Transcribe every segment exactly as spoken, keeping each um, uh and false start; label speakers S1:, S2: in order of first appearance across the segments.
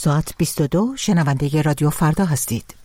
S1: ساعت بیست و دو شنونده رادیو فردا هستید.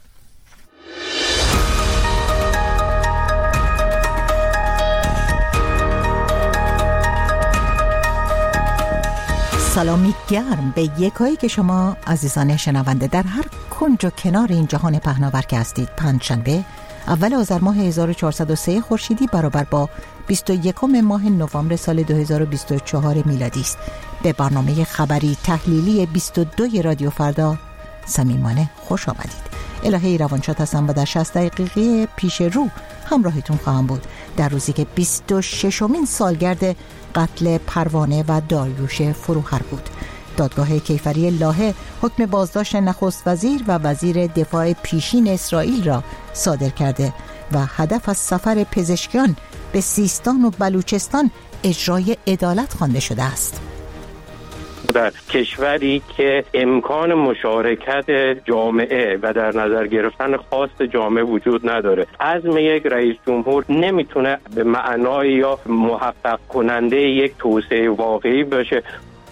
S1: سلامی گرم به یکایی که شما عزیزان شنونده در هر کنج و کنار این جهان پهناور که هستید. پنجشنبه اول آذر ماه هزار و چهارصد و سه خورشیدی برابر با بیست و یکم ماه نوامبر سال دو هزار و بیست و چهار میلادی است. به برنامه خبری تحلیلی بیست و دو رادیو فردا صمیمانه خوش آمدید. الهی روانشاد هستم و در شصت دقیقه پیش رو همراهتون خواهم بود در روزی که بیست و ششمین سالگرد قتل پروانه و داریوش فروهر بود. دادگاه کیفری لاهه حکم بازداشت نخست وزیر و وزیر دفاع پیشین اسرائیل را صادر کرده و هدف از سفر پزشکیان به سیستان و بلوچستان اجرای عدالت خوانده شده است.
S2: در کشوری که امکان مشارکت جامعه و در نظر گرفتن خواست جامعه وجود نداره، عزم یک رئیس جمهور نمیتونه به معنای یا محقق کننده یک توسعه واقعی باشه.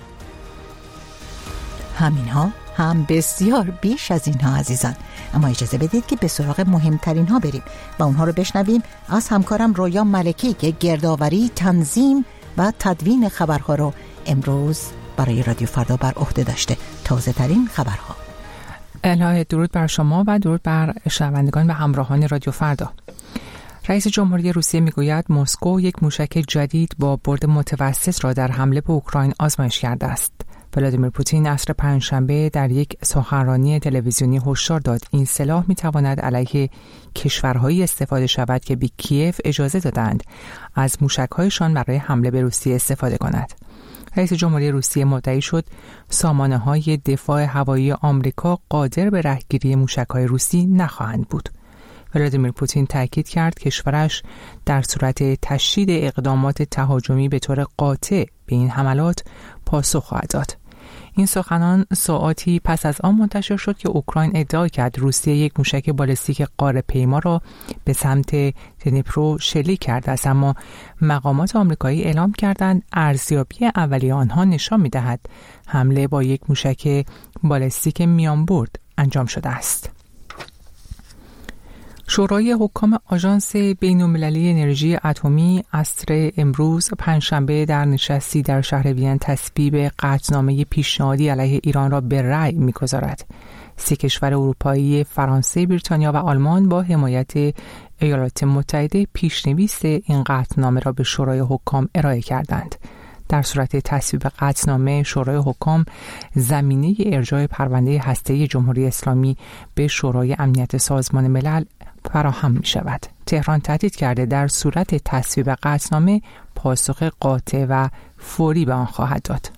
S1: همینها هم بسیار بیش از اینها عزیزان، اما اجازه بدید که به سراغ مهمترین ها بریم و اونها رو بشنویم از همکارم رویا ملکی که گردآوری، تنظیم و تدوین خبرها رو امروز برای رادیو فردا بر عهده داشته. تازه ترین خبرها.
S3: الهی درود بر شما و درود بر شنوندگان و همراهان رادیو فردا. رئیس جمهوری روسیه میگوید مسکو یک موشک جدید با برد متوسط را در حمله به اوکراین آزمایش کرده است. ولادیمیر پوتین عصر پنجشنبه در یک سخنرانی تلویزیونی هشدار داد این سلاح میتواند علیه کشورهایی استفاده شود که به کیف اجازه دادند از موشک‌هایشان برای حمله به روسیه استفاده کند. رئیس جمهوری روسیه مدعی شد سامانه‌های دفاع هوایی آمریکا قادر به رهگیری موشک‌های روسی نخواهند بود. ولادیمیر پوتین تاکید کرد کشورش در صورت تشدید اقدامات تهاجمی به طور قاطع به این حملات پاسخ خواهد داد. این سخنان ساعاتی پس از آن منتشر شد که اوکراین ادعا کرد روسیه یک موشک بالستیک قاره پیما را به سمت دنیپرو شلیک کرده است، اما مقامات آمریکایی اعلام کردند ارزیابی اولیه آنها نشان می‌دهد حمله با یک موشک بالستیک میانبرد انجام شده است. شورای حکام آژانس بین‌المللی انرژی اتمی عصر امروز پنجشنبه در نشستی در شهر وین تصویب قطعنامه پیشنهادی علیه ایران را به رأی می‌گذارد. سه کشور اروپایی فرانسه، بریتانیا و آلمان با حمایت ایالات متحده پیشنویس این قطعنامه را به شورای حکام ارائه کردند. در صورت تصویب قطعنامه، شورای حکام زمینه ارجاع پرونده هسته‌ای جمهوری اسلامی به شورای امنیت سازمان ملل فراهم می شود. تهران تهدید کرده در صورت تصویب قطعنامه پاسخ قاطع و فوری به آن خواهد داد.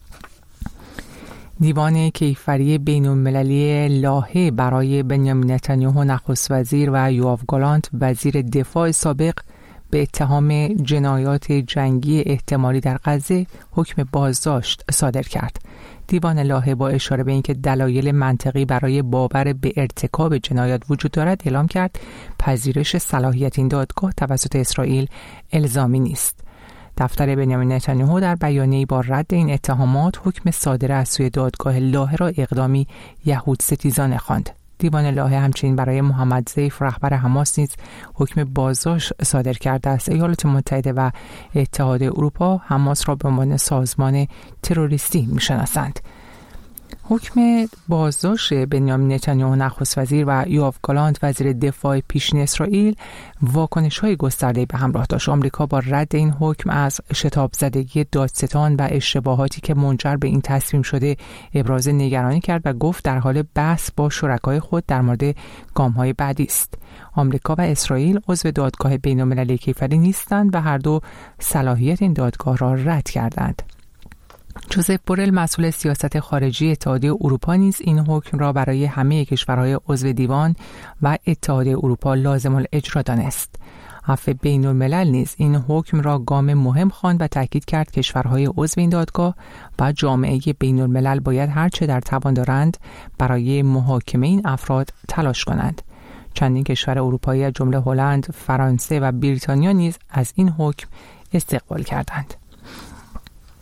S3: دیوان کیفری بین‌المللی لاهه برای بنیامین نتانیاهو نخست وزیر و یوآف گالانت وزیر دفاع سابق به اتهام جنایات جنگی احتمالی در غزه حکم بازداشت صادر کرد. دیوان لاهه با اشاره به اینکه دلایل منطقی برای باور به ارتکاب جنایات وجود دارد اعلام کرد پذیرش صلاحیت این دادگاه توسط اسرائیل الزامی نیست. دفتر بنیامین نتانیاهو در بیانیه‌ای با رد این اتهامات حکم صادر از سوی دادگاه لاهه را اقدامی یهود ستیزانه خواند. دیوان لاهه همچنین برای محمد ضیف رهبر حماس نیز حکم بازداشت صادر کرده است. ایالات متحده و اتحاد اروپا حماس را به عنوان سازمان تروریستی می‌شناسند. حکم بازداشت بنیامین نتانیاهو نخست وزیر و یوآف گالانت وزیر دفاع پیشین اسرائیل واکنش‌های گسترده‌ای به همراه داشت. آمریکا با رد این حکم از شتاب زدگی دادستان و اشتباهاتی که منجر به این تصمیم شده ابراز نگرانی کرد و گفت در حال بحث با شرکای خود در مورد گام‌های بعدی است. آمریکا و اسرائیل عضو دادگاه بین‌المللی کیفری نیستند و هر دو صلاحیت این دادگاه را رد کردند. جوزف بورل مسئول سیاست خارجی اتحادیه اروپا نیز این حکم را برای همه کشورهای عضو دیوان و اتحادیه اروپا لازم الاجرا دانست. عفو بین الملل نیز این حکم را گام مهم خواند و تاکید کرد کشورهای عضو این دادگاه و جامعه بین الملل باید هرچه در توان دارند برای محاکمه این افراد تلاش کنند. چندین کشور اروپایی از جمله هلند، فرانسه و بریتانیا نیز از این حکم استقبال کردند.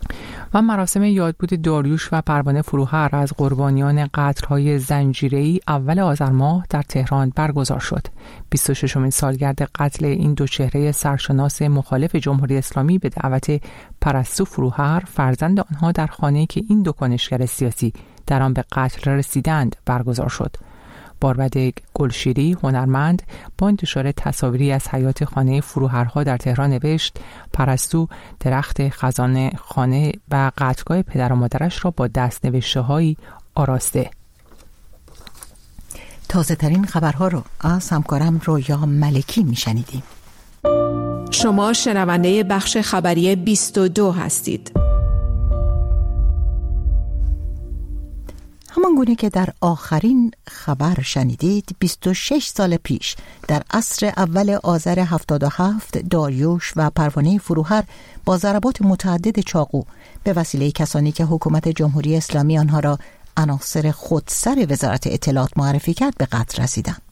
S3: و مراسم یادبود داریوش و پروانه فروهر از قربانیان قتل‌های زنجیره‌ای اول آذر ماه در تهران برگزار شد. بیست و ششمین سالگرد قتل این دو چهره سرشناس مخالف جمهوری اسلامی به دعوت پرستو فروهر، فرزند آنها، در خانه‌ای که این دو کنشگر سیاسی در آن به قتل رسیدند برگزار شد. باربد گلشیری، هنرمند، با انتشار تصاویری از حیات خانه فروهرها در تهران نوشت: پرستو درخت خزان خانه و قتلگاه پدر و مادرش را با دست نوشته هایی آراسته.
S1: تازه ترین خبرها رو از همکارم رویا ملکی میشنیدیم.
S4: شما شنونده بخش خبری بیست و دو هستید.
S1: همان گونه که در آخرین خبر شنیدید، بیست و شش سال پیش در عصر اول آذر هفتاد و هفت داریوش و پروانه فروهر با ضربات متعدد چاقو به وسیله کسانی که حکومت جمهوری اسلامی آنها را عناصر خودسر وزارت اطلاعات معرفی کرد به قتل رسیدند.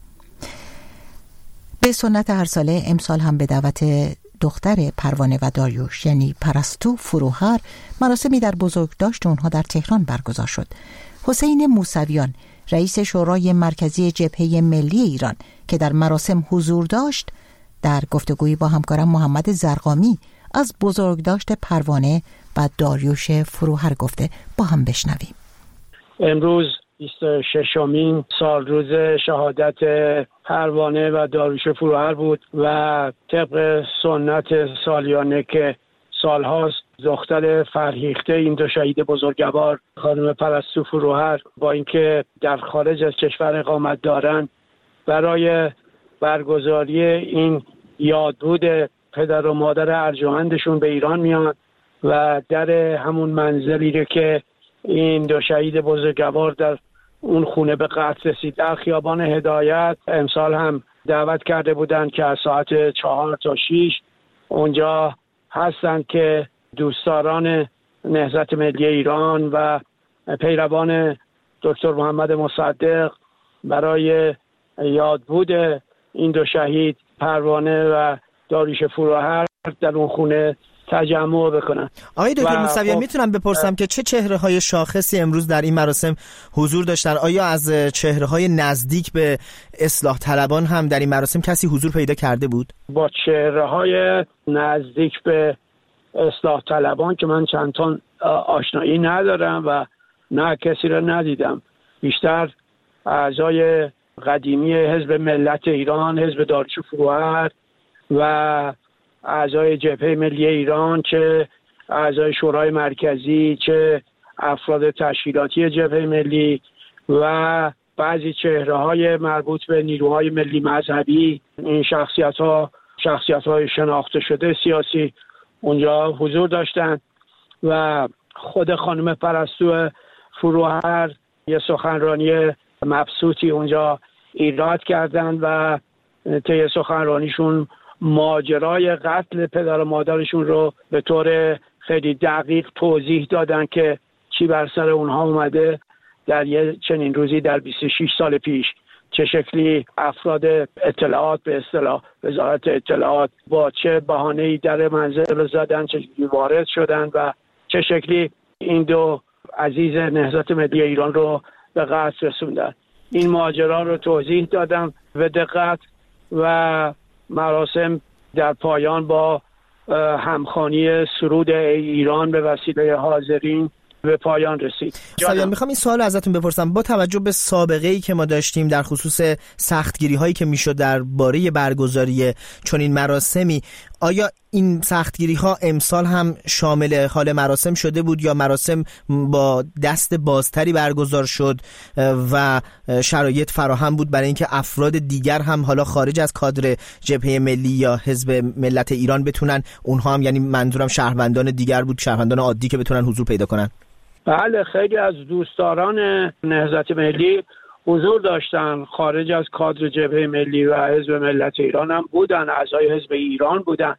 S1: به سنت هر ساله امسال هم به دعوت دختر پروانه و داریوش یعنی پرستو فروهر مراسمی در بزرگداشت اونها در تهران برگزار شد. حسین موسویان، رئیس شورای مرکزی جبهه ملی ایران که در مراسم حضور داشت، در گفتگویی با همکارم محمد زرقامی از بزرگداشت پروانه و داریوش فروهر گفته. با هم بشنویم.
S5: امروز بیست و ششمین سال روز شهادت پروانه و داریوش فروهر بود و طبق سنت سالیانه که سالهاست دختر فرهیخته این دو شهید بزرگوار خانم پرستو فروهر با اینکه در خارج از کشور اقامت دارند برای برگزاری این یادبود پدر و مادر ارجمندشون به ایران میان و در همون منزلی رو که این دو شهید بزرگوار در اون خونه به قتل رسید در خیابان هدایت امسال هم دعوت کرده بودند که از ساعت چهار تا شیش اونجا هستند که دوستداران نهضت ملی ایران و پیروان دکتر محمد مصدق برای یادبود این دو شهید پروانه و داریوش فروهر در اون خونه تجمع بکنن.
S6: آقای دکتر موسویان میتونم بپرسم که چه چهره‌های شاخصی امروز در این مراسم حضور داشتن؟ آیا از چهره‌های نزدیک به اصلاح طلبان هم در این مراسم کسی حضور پیدا کرده بود؟
S5: با چهره‌های نزدیک به اصلاح طلبان که من چند تا آشنایی ندارم و نه کسی را ندیدم. بیشتر اعضای قدیمی حزب ملت ایران، حزب داریوش فروهر و اعضای جبهه ملی ایران، چه اعضای شورای مرکزی، چه افراد تشکیلاتی جبهه ملی و بعضی چهره‌های مربوط به نیروهای ملی مذهبی، این شخصیت‌ها شخصیت‌های شناخته شده سیاسی اونجا حضور داشتند و خود خانم پرستو فروهر یه سخنرانی مبسوطی اونجا ایراد کردند و طی سخنرانیشون ماجرای قتل پدر و مادرشون رو به طور خیلی دقیق توضیح دادن که چی بر سر اونها اومده در یه چنین روزی در بیست و شش سال پیش، چه شکلی افراد اطلاعات به اصطلاح وزارت اطلاعات با چه بهانه‌ای در منزل زدن، چه شکلی وارد شدن و چه شکلی این دو عزیز نهضت ملی ایران رو به قتل رسوندن. این ماجرا رو توضیح دادم به دقت و مراسم در پایان با همخوانی سرود ایران به وسیله حاضرین به پایان رسید.
S6: سایان میخوام این سوال ازتون بپرسم، با توجه به سابقه‌ای که ما داشتیم در خصوص سختگیری هایی که میشد درباره برگزاری چنین مراسمی، آیا این سختگیری ها امسال هم شامل حال مراسم شده بود یا مراسم با دست بازتری برگزار شد و شرایط فراهم بود برای اینکه افراد دیگر هم حالا خارج از کادر جبهه ملی یا حزب ملت ایران بتونن، اونها هم یعنی منظورم شهروندان دیگر بود، شهروندان عادی که بتونن حضور پیدا کنن؟
S5: بله، خیلی از دوستداران نهضت ملی حضور داشتن، خارج از کادر جبهه ملی و حزب ملت ایران هم بودن، اعضای حزب ایران بودن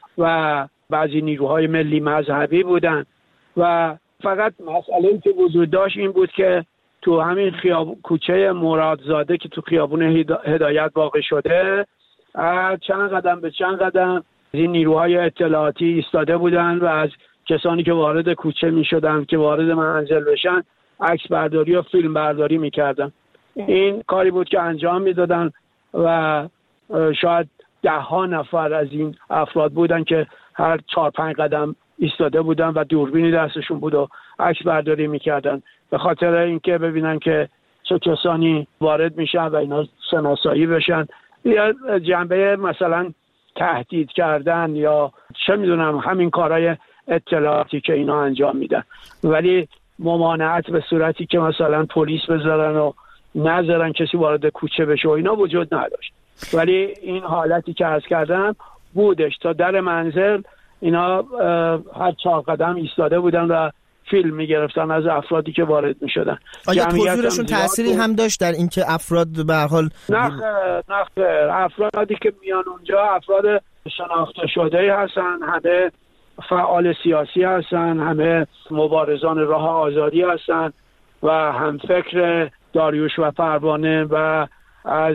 S5: و بعضی نیروهای ملی مذهبی بودن و فقط مسئله که وجود داشت این بود که تو همین خیابون کوچه مرادزاده که تو خیابون هدایت واقع شده، چند قدم به چند قدم این نیروهای اطلاعاتی ایستاده بودن و از کسانی که وارد کوچه می شدن که وارد منزل بشن عکس برداری و فیلم برداری می کردن. این کاری بود که انجام می دادن و شاید ده ها نفر از این افراد بودن که هر چهار پنج قدم ایستاده بودن و دوربینی دستشون بود و عکس برداری میکردن به خاطر اینکه ببینن که چه کسانی وارد میشن و اینا شناسایی بشن، یا جنبه مثلا تهدید کردن یا چه میدونم همین کارهای اطلاعاتی که اینا انجام میدن. ولی ممانعت به صورتی که مثلا پلیس بذارن و نذارن کسی وارد کوچه بشه و اینا وجود نداشت. ولی این حالتی که عرض کردم بودش. تا در منزل اینا هر چهار قدم ایستاده بودن و فیلم میگرفتن از افرادی که وارد میشدن.
S6: آیا حضورشون تأثیری هم داشت در اینکه افراد به هر حال
S5: نه نه افرادی که میان اونجا افراد شناخته شده هستن، همه فعال سیاسی هستن، همه مبارزان راه آزادی هستن و هم فکر داریوش و پروانه و از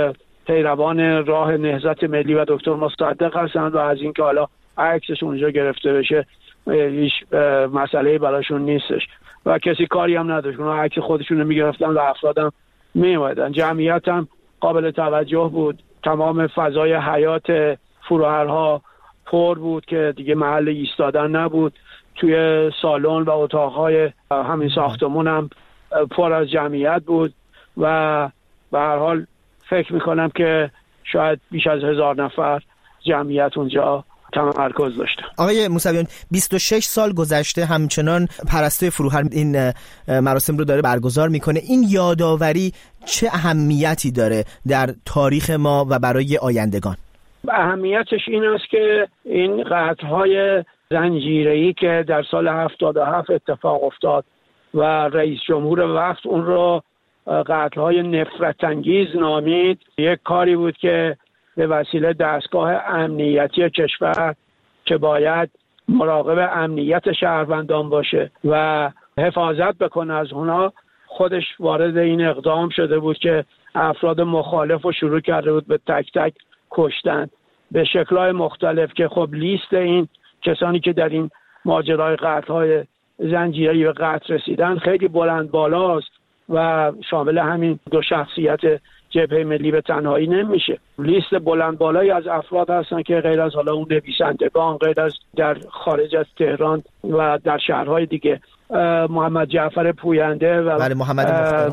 S5: پیروان راه نهضت ملی و دکتر مصدق هستند و از اینکه حالا عکسش اونجا گرفته بشه هیچ مسئله براشون نیستش و کسی کاری هم نداشت. اونا عکس خودشون رو میگرفتن و افرادم میومدن. جمعیت هم قابل توجه بود. تمام فضای حیات فروهرها پر بود که دیگه محل ایستادن نبود. توی سالن و اتاقهای همین ساختمون هم پر از جمعیت بود و به هر حال فکر میکنم که شاید بیش از هزار نفر جمعیت اونجا تمرکز داشته.
S6: آقای موسویان، بیست و شش سال گذشته همچنان پرستوی فروهر این مراسم رو داره برگزار میکنه. این یادآوری چه اهمیتی داره در تاریخ ما و برای آیندگان؟
S5: اهمیتش این است که این قتل‌های زنجیره‌ای که در سال هفتاد و هفت اتفاق افتاد و رئیس جمهور وقت اون رو قتل‌های نفرت انگیز نامید، یک کاری بود که به وسیله دستگاه امنیتی کشور که باید مراقب امنیت شهروندان باشه و حفاظت بکنه از اونا، خودش وارد این اقدام شده بود که افراد مخالف رو شروع کرده بود به تک تک کشتن به شکل‌های مختلف که خب لیست این کسانی که در این ماجرای قتل‌های زنجیره‌ای به قتل رسیدن خیلی بلند بالاست و شامل همین دو شخصیت جبهه ملی به تنهایی نمیشه. لیست بلند بالایی از افراد هستن که غیر از حالا اون نویسندگان، غیر از در خارج از تهران و در شهرهای دیگه، محمد جعفر پوینده و
S6: بله محمد مختاری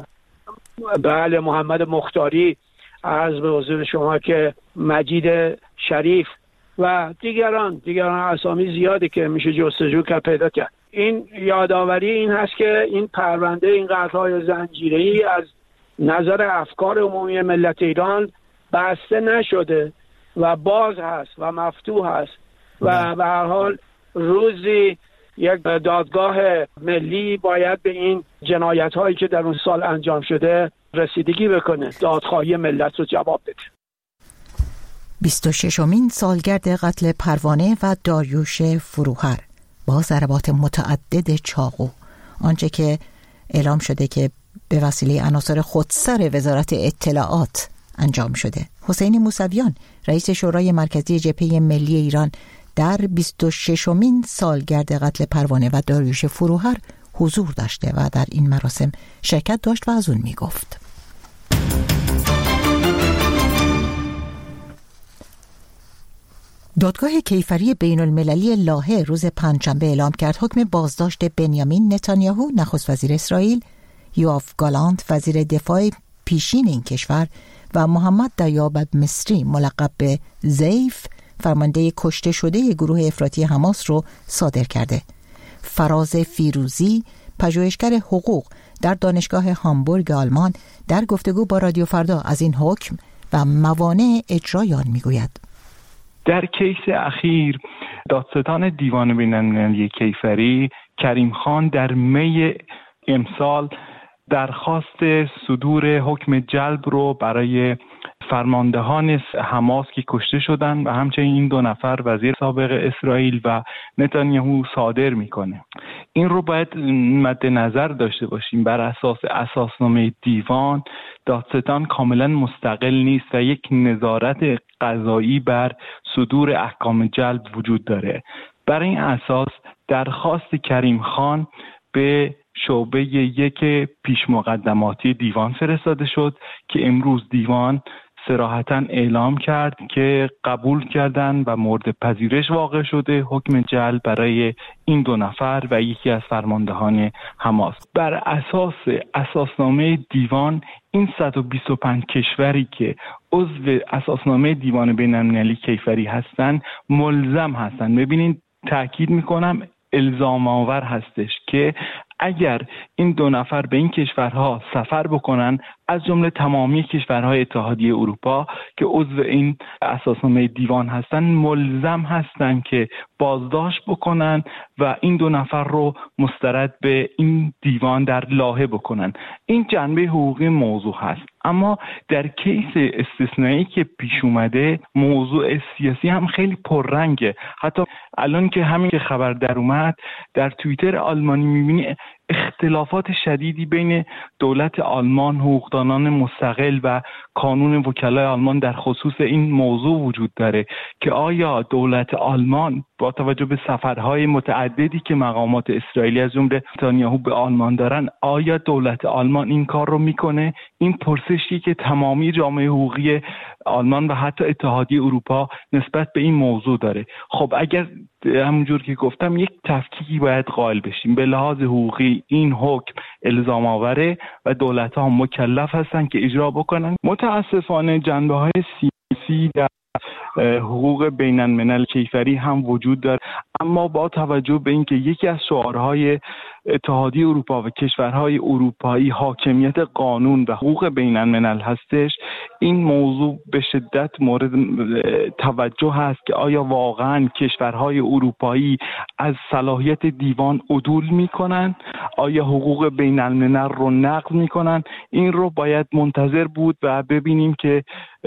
S5: بله محمد مختاری، عرض به حضور شما که مجید شریف و دیگران دیگران اسامی زیادی که میشه جستجو کرد پیدا کرد. این یادآوری این هست که این پرونده این قتل‌های زنجیره‌ای از نظر افکار عمومی ملت ایران بسته نشده و باز هست و مفتوح هست و به هر حال روزی یک دادگاه ملی باید به این جنایت‌هایی که در اون سال انجام شده رسیدگی بکنه، دادخواهی ملت رو جواب بده.
S1: بیست و ششمین سالگرد قتل پروانه و داریوش فروهر با ضربات متعدد چاقو، آنچه که اعلام شده که به وسیله عناصر خودسر وزارت اطلاعات انجام شده. حسین موسویان، رئیس شورای مرکزی جبهه ملی ایران، در بیست و ششمین سالگرد قتل پروانه و داریوش فروهر حضور داشته و در این مراسم شرکت داشت و از اون می گفت. دادگاه کیفری بین المللی لاهه روز پنجشنبه اعلام کرد حکم بازداشت بنیامین نتانیاهو نخست وزیر اسرائیل، یوآف گالانت وزیر دفاع پیشین این کشور و محمد دیاب مصری ملقب به زیف فرمانده کشته شده گروه افراطی حماس رو صادر کرده. فراز فیروزی، پژوهشگر حقوق در دانشگاه هامبورگ آلمان، در گفتگو با رادیو فردا از این حکم و موانع اجرای آن میگوید.
S7: در کیس اخیر دادستان دیوان بین‌المللی کیفری کریم خان در می امسال درخواست صدور حکم جلب رو برای فرماندهان حماس که کشته شدن و همچنین این دو نفر وزیر سابق اسرائیل و نتانیاهو صادر میکنه. این رو باید مد نظر داشته باشیم. بر اساس اساسنامه دیوان دادستان کاملا مستقل نیست و یک نظارت قضایی بر صدور احکام جلب وجود داره. برای این اساس درخواست کریم خان به شعبه یک پیش مقدماتی دیوان فرستاده شد که امروز دیوان صراحتاً اعلام کرد که قبول کردن و مورد پذیرش واقع شده حکم جلب برای این دو نفر و یکی از فرماندهان حماس. بر اساس اساسنامه دیوان این صد و بیست و پنج کشوری که عضو اساسنامه دیوان بین‌المللی کیفری هستند ملزم هستند. ببینید تأکید میکنم الزام آور هستش که اگر این دو نفر به این کشورها سفر بکنن، از جمله تمامی کشورهای اتحادیه اروپا که عضو این اساسنامه دیوان هستن، ملزم هستن که بازداشت بکنن و این دو نفر رو مسترد به این دیوان در لاهه بکنن. این جنبه حقوقی موضوع هست. اما در کیس استثنایی که پیش اومده، موضوع سیاسی هم خیلی پررنگه. حتی الان که همین که خبر در اومد، در توییتر آلمانی میبینی اختلافات شدیدی بین دولت آلمان، حقوقدانان مستقل و کانون وکلای آلمان در خصوص این موضوع وجود داره که آیا دولت آلمان با توجه به سفرهای متعددی که مقامات اسرائیلی از جمله نتانیاهو به آلمان دارن، آیا دولت آلمان این کار رو میکنه؟ این پرسشی که تمامی جامعه حقوقی آلمان و حتی اتحادیه اروپا نسبت به این موضوع داره. خب اگر همونجور که گفتم یک تفکیکی باید قائل بشیم. به لحاظ حقوقی این حکم الزام آوره و دولت‌ها مکلف هستن که اجرا بکنن. متاسفانه جنبه‌های سیاسی در حقوق بین الملل کیفری هم وجود داره، اما با توجه به اینکه یکی از شعارهای اتحادیه اروپا و کشورهای اروپایی حاکمیت قانون و حقوق بین الملل هستش، این موضوع به شدت مورد توجه هست که آیا واقعا کشورهای اروپایی از صلاحیت دیوان عدول میکنن؟ آیا حقوق بین الملل رو نقض میکنن؟ این رو باید منتظر بود و ببینیم که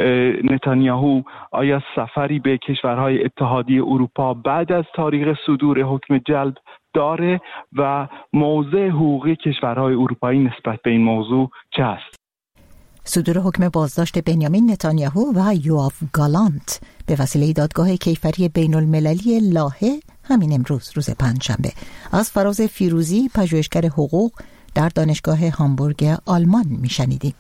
S7: نتانیاهو آیا سفری به کشورهای اتحادیه اروپا بعد از تاریخ صدور حکم جلب داره و موضع حقوقی کشورهای اروپایی نسبت به این موضوع چه است؟
S1: صدور حکم بازداشت بنیامین نتانیاهو و یوآف گالانت به وسیله دادگاه کیفری بین المللی لاهه همین امروز روز پنجشنبه از فراز فیروزی، پژوهشگر حقوق در دانشگاه هامبورگ آلمان میشنیدیم.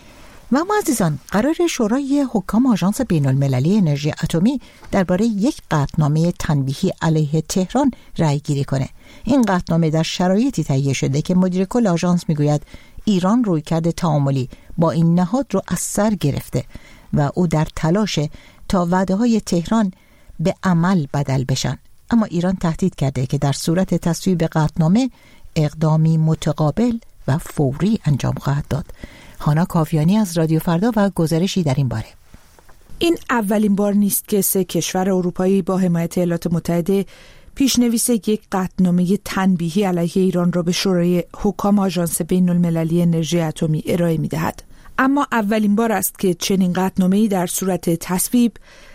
S1: و اما عزیزان، قرار شورای حکام آژانس بین المللی انرژی اتمی درباره یک قطعنامه تنبیهی علیه تهران رأی گیری کنه. این قطعنامه در شرایطی تهیه شده که مدیر کل آژانس میگوید ایران رویکرد تعاملی با این نهاد رو از سر گرفته و او در تلاش تا وعده‌های تهران به عمل بدل بشن. اما ایران تهدید کرده که در صورت تصویب قطعنامه اقدامی متقابل و فوری انجام خواهد داد. هانا کاویانی از رادیو فردا و گزارشی در این باره.
S4: این اولین بار نیست که سه کشور اروپایی با حمایت ایالات متحده پیشنویس یک قطعنامه تنبیهی علیه ایران را به شورای حکام آژانس بین المللی انرژی اتمی ارائه می‌دهد. اما اولین بار است که چنین قطعنامه‌ای در صورت تصویب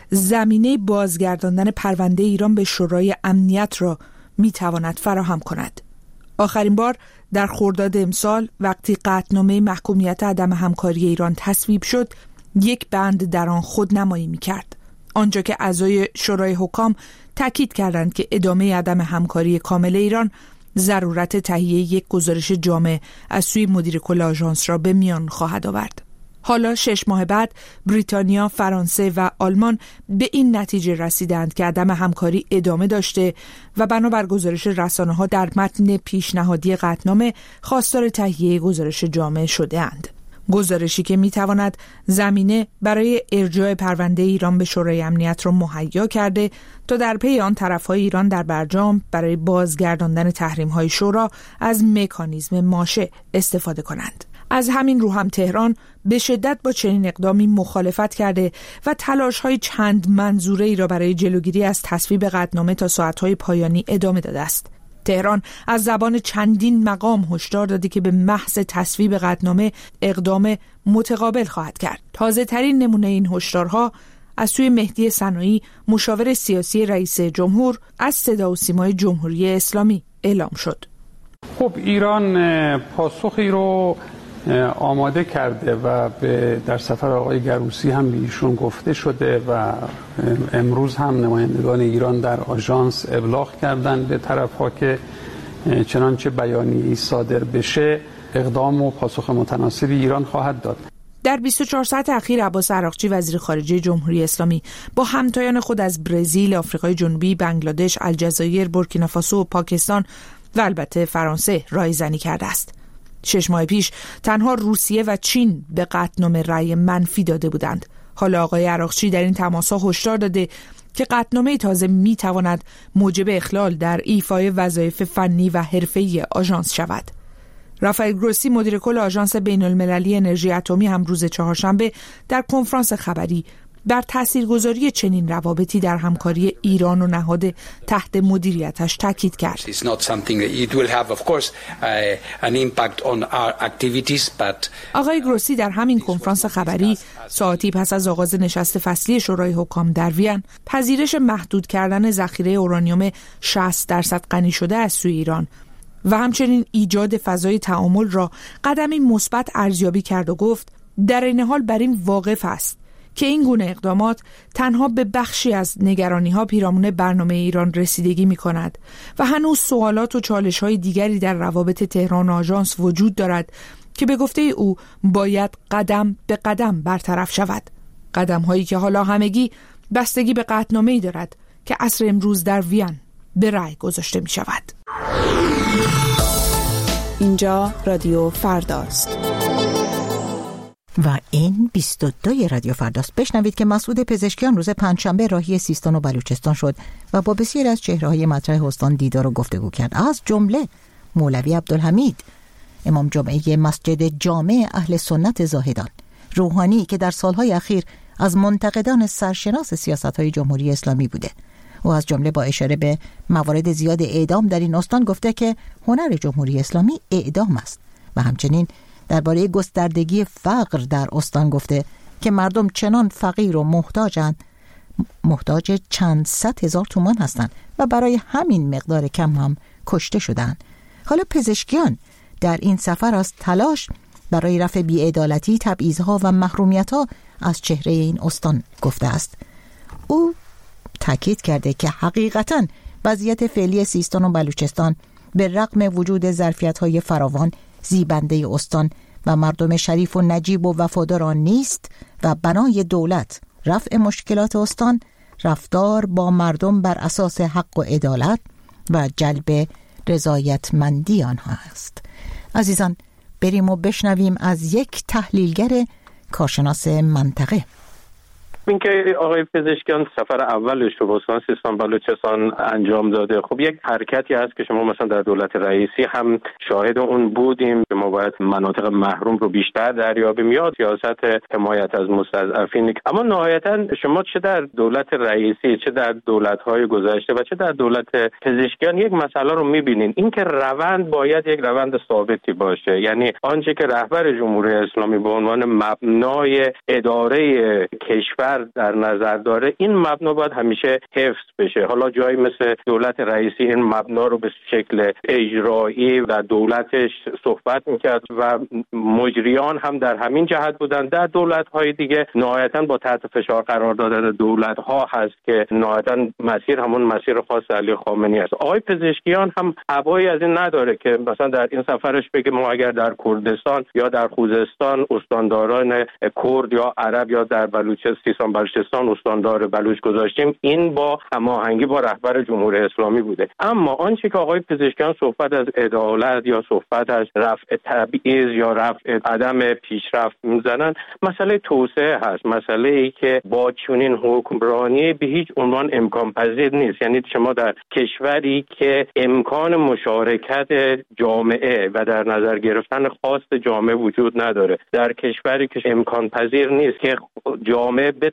S4: زمینه بازگرداندن پرونده ایران به شورای امنیت را می‌تواند فراهم کند. آخرین بار در خرداد امسال وقتی قطعنامه محکومیت عدم همکاری ایران تصویب شد، یک بند در آن خودنمایی می‌کرد، آنجا که اعضای شورای حکام تاکید کردند که ادامه عدم همکاری کامل ایران ضرورت تهیه یک گزارش جامع از سوی مدیر کل آژانس را به میان خواهد آورد. حالا شش ماه بعد بریتانیا، فرانسه و آلمان به این نتیجه رسیدند که عدم همکاری ادامه داشته و بنابر گزارش رسانه‌ها در متن پیشنهادی قطعنامه خواستار تهیه گزارش جامع شده اند. گزارشی که میتواند زمینه برای ارجاع پرونده ایران به شورای امنیت را مهیا کرده تا در پی آن طرفهای ایران در برجام برای بازگرداندن تحریم‌های شورا از مکانیزم ماشه استفاده کنند. از همین رو هم تهران به شدت با چنین اقدامی مخالفت کرده و تلاش‌های چند منظوره ای را برای جلوگیری از تصویب قطعنامه تا ساعت‌های پایانی ادامه داده است. تهران از زبان چندین مقام هشدار داده که به محض تصویب قطعنامه اقدام متقابل خواهد کرد. تازه ترین نمونه این هشدارها از سوی مهدی صناعی، مشاور سیاسی رئیس جمهور، از صدا و سیمای جمهوری اسلامی اعلام شد.
S8: خب ایران پاسخی رو آماده کرده و به در سفر آقای گروسی هم به ایشون گفته شده و امروز هم نمایندگان ایران در آژانس ابلاغ کردن به طرف‌ها که چنانچه بیانیه‌ای صادر بشه اقدام و پاسخ متناسبی ایران خواهد داد.
S4: در بیست و چهار ساعت اخیر عباس عراقچی وزیر خارجه جمهوری اسلامی با همتایان خود از برزیل، آفریقای جنوبی، بنگلادش، الجزایر، بورکینافاسو و پاکستان و البته فرانسه رایزنی کرده است. شش ماه پیش تنها روسیه و چین به قطعنامه رأی منفی داده بودند. حالا آقای عراقچی در این تماس‌ها هشدار داده که قطعنامه تازه می‌تواند موجب اخلال در ایفای وظایف فنی و حرفه‌ای آژانس شود. رافائل گروسی مدیر کل آژانس بین‌المللی انرژی اتمی هم روز چهارشنبه در کنفرانس خبری بر تاثیرگذاری چنین روابطی در همکاری ایران و نهاد تحت مدیریتش تاکید کرد. آقای گروسی در همین کنفرانس خبری ساعتی پس از آغاز نشست فصلی شورای حکام در وین پذیرش محدود کردن ذخیره اورانیوم شصت درصد غنی شده از سوی ایران و همچنین ایجاد فضای تعامل را قدمی مثبت ارزیابی کرد و گفت در این حال بر این واقف است که این گونه اقدامات تنها به بخشی از نگرانی‌ها پیرامون برنامه ایران رسیدگی می‌کند و هنوز سوالات و چالش‌های دیگری در روابط تهران و آژانس وجود دارد که به گفته او باید قدم به قدم برطرف شود. قدم‌هایی که حالا همگی بستگی به قطعنامه‌ای دارد که عصر امروز در وین به رأی گذاشته می‌شود.
S9: اینجا رادیو فرداست.
S1: و این بیست و دو رادیو فرداست. بشنوید که مسعود پزشکیان روز پنجشنبه راهی سیستان و بلوچستان شد و با بسیاری از چهره‌های مطرح استان دیدار و گفتگو کرد، از جمله مولوی عبدالحمید، امام جمعه مسجد جامع اهل سنت زاهدان، روحانی که در سالهای اخیر از منتقدان سرشناس سیاست‌های جمهوری اسلامی بوده و از جمله با اشاره به موارد زیاد اعدام در این استان گفته که هنر جمهوری اسلامی اعدام است و همچنین درباره گستردگی فقر در استان گفته که مردم چنان فقیر و محتاجند، محتاج چند صد هزار تومان هستند و برای همین مقدار کم هم کشته شدند. حالا پزشکیان در این سفر از تلاش برای رفع بی‌عدالتی، تبعیض‌ها و محرومیت‌ها از چهره این استان گفته است. او تاکید کرده که حقیقتاً وضعیت فعلی سیستان و بلوچستان به رغم وجود ظرفیت‌های فراوان زیبنده استان و مردم شریف و نجیب و وفادار آن نیست و بنای دولت رفع مشکلات استان رفتار با مردم بر اساس حق و عدالت و جلب رضایتمندی آنها است. عزیزان، بریم و بشنویم از یک تحلیلگر کارشناس منطقه.
S2: این که آقای پزشکیان سفر اولش رو به استان سیستان بلوچستان انجام داده، خب یک حرکتی هست که شما مثلا در دولت رئیسی هم شاهد اون بودیم که ما باید مناطق محروم رو بیشتر دریابیم یا سیاست حمایت از مستضعفین. اما نهایتا شما چه در دولت رئیسی، چه در دولت‌های گذشته و چه در دولت پزشکیان یک مسئله رو می‌بینین، این که روند باید یک روند ثابتی باشه. یعنی آنچه که رهبر جمهوری اسلامی به عنوان مبنای اداره کشور در نظر داره، این مبنا باید همیشه حفظ بشه. حالا جایی مثل دولت رئیسی این مبنا رو به شکل اجرایی و دولتش صحبت میکرد و مجریان هم در همین جهت بودن. در دولت‌های دیگه نهایتاً با تحت فشار قرار دادن دولت‌ها هست که نهایتاً مسیر همون مسیر خاص علی خامنه‌ای است. آقای پزشکیان هم ابایی از این نداره که مثلا در این سفرش بگه ما اگر در کردستان یا در خوزستان استانداران کرد یا عرب یا در بلوچستان بلوچستان استاندار بلوچ گذاشتیم، این با هماهنگی با رهبر جمهوری اسلامی بوده. اما آنچه که آقای پزشکیان صحبت از عدالت یا صحبت از رفع تبعیض یا رفع عدم پیشرفت میزنن، مسئله توسعه هست، مسئله ای که با چنین حکمرانی به هیچ عنوان امکان پذیر نیست. یعنی شما در کشوری که امکان مشارکت جامعه و در نظر گرفتن خواست جامعه وجود نداره، در کشوری که امکان پذیر نیست که جامعه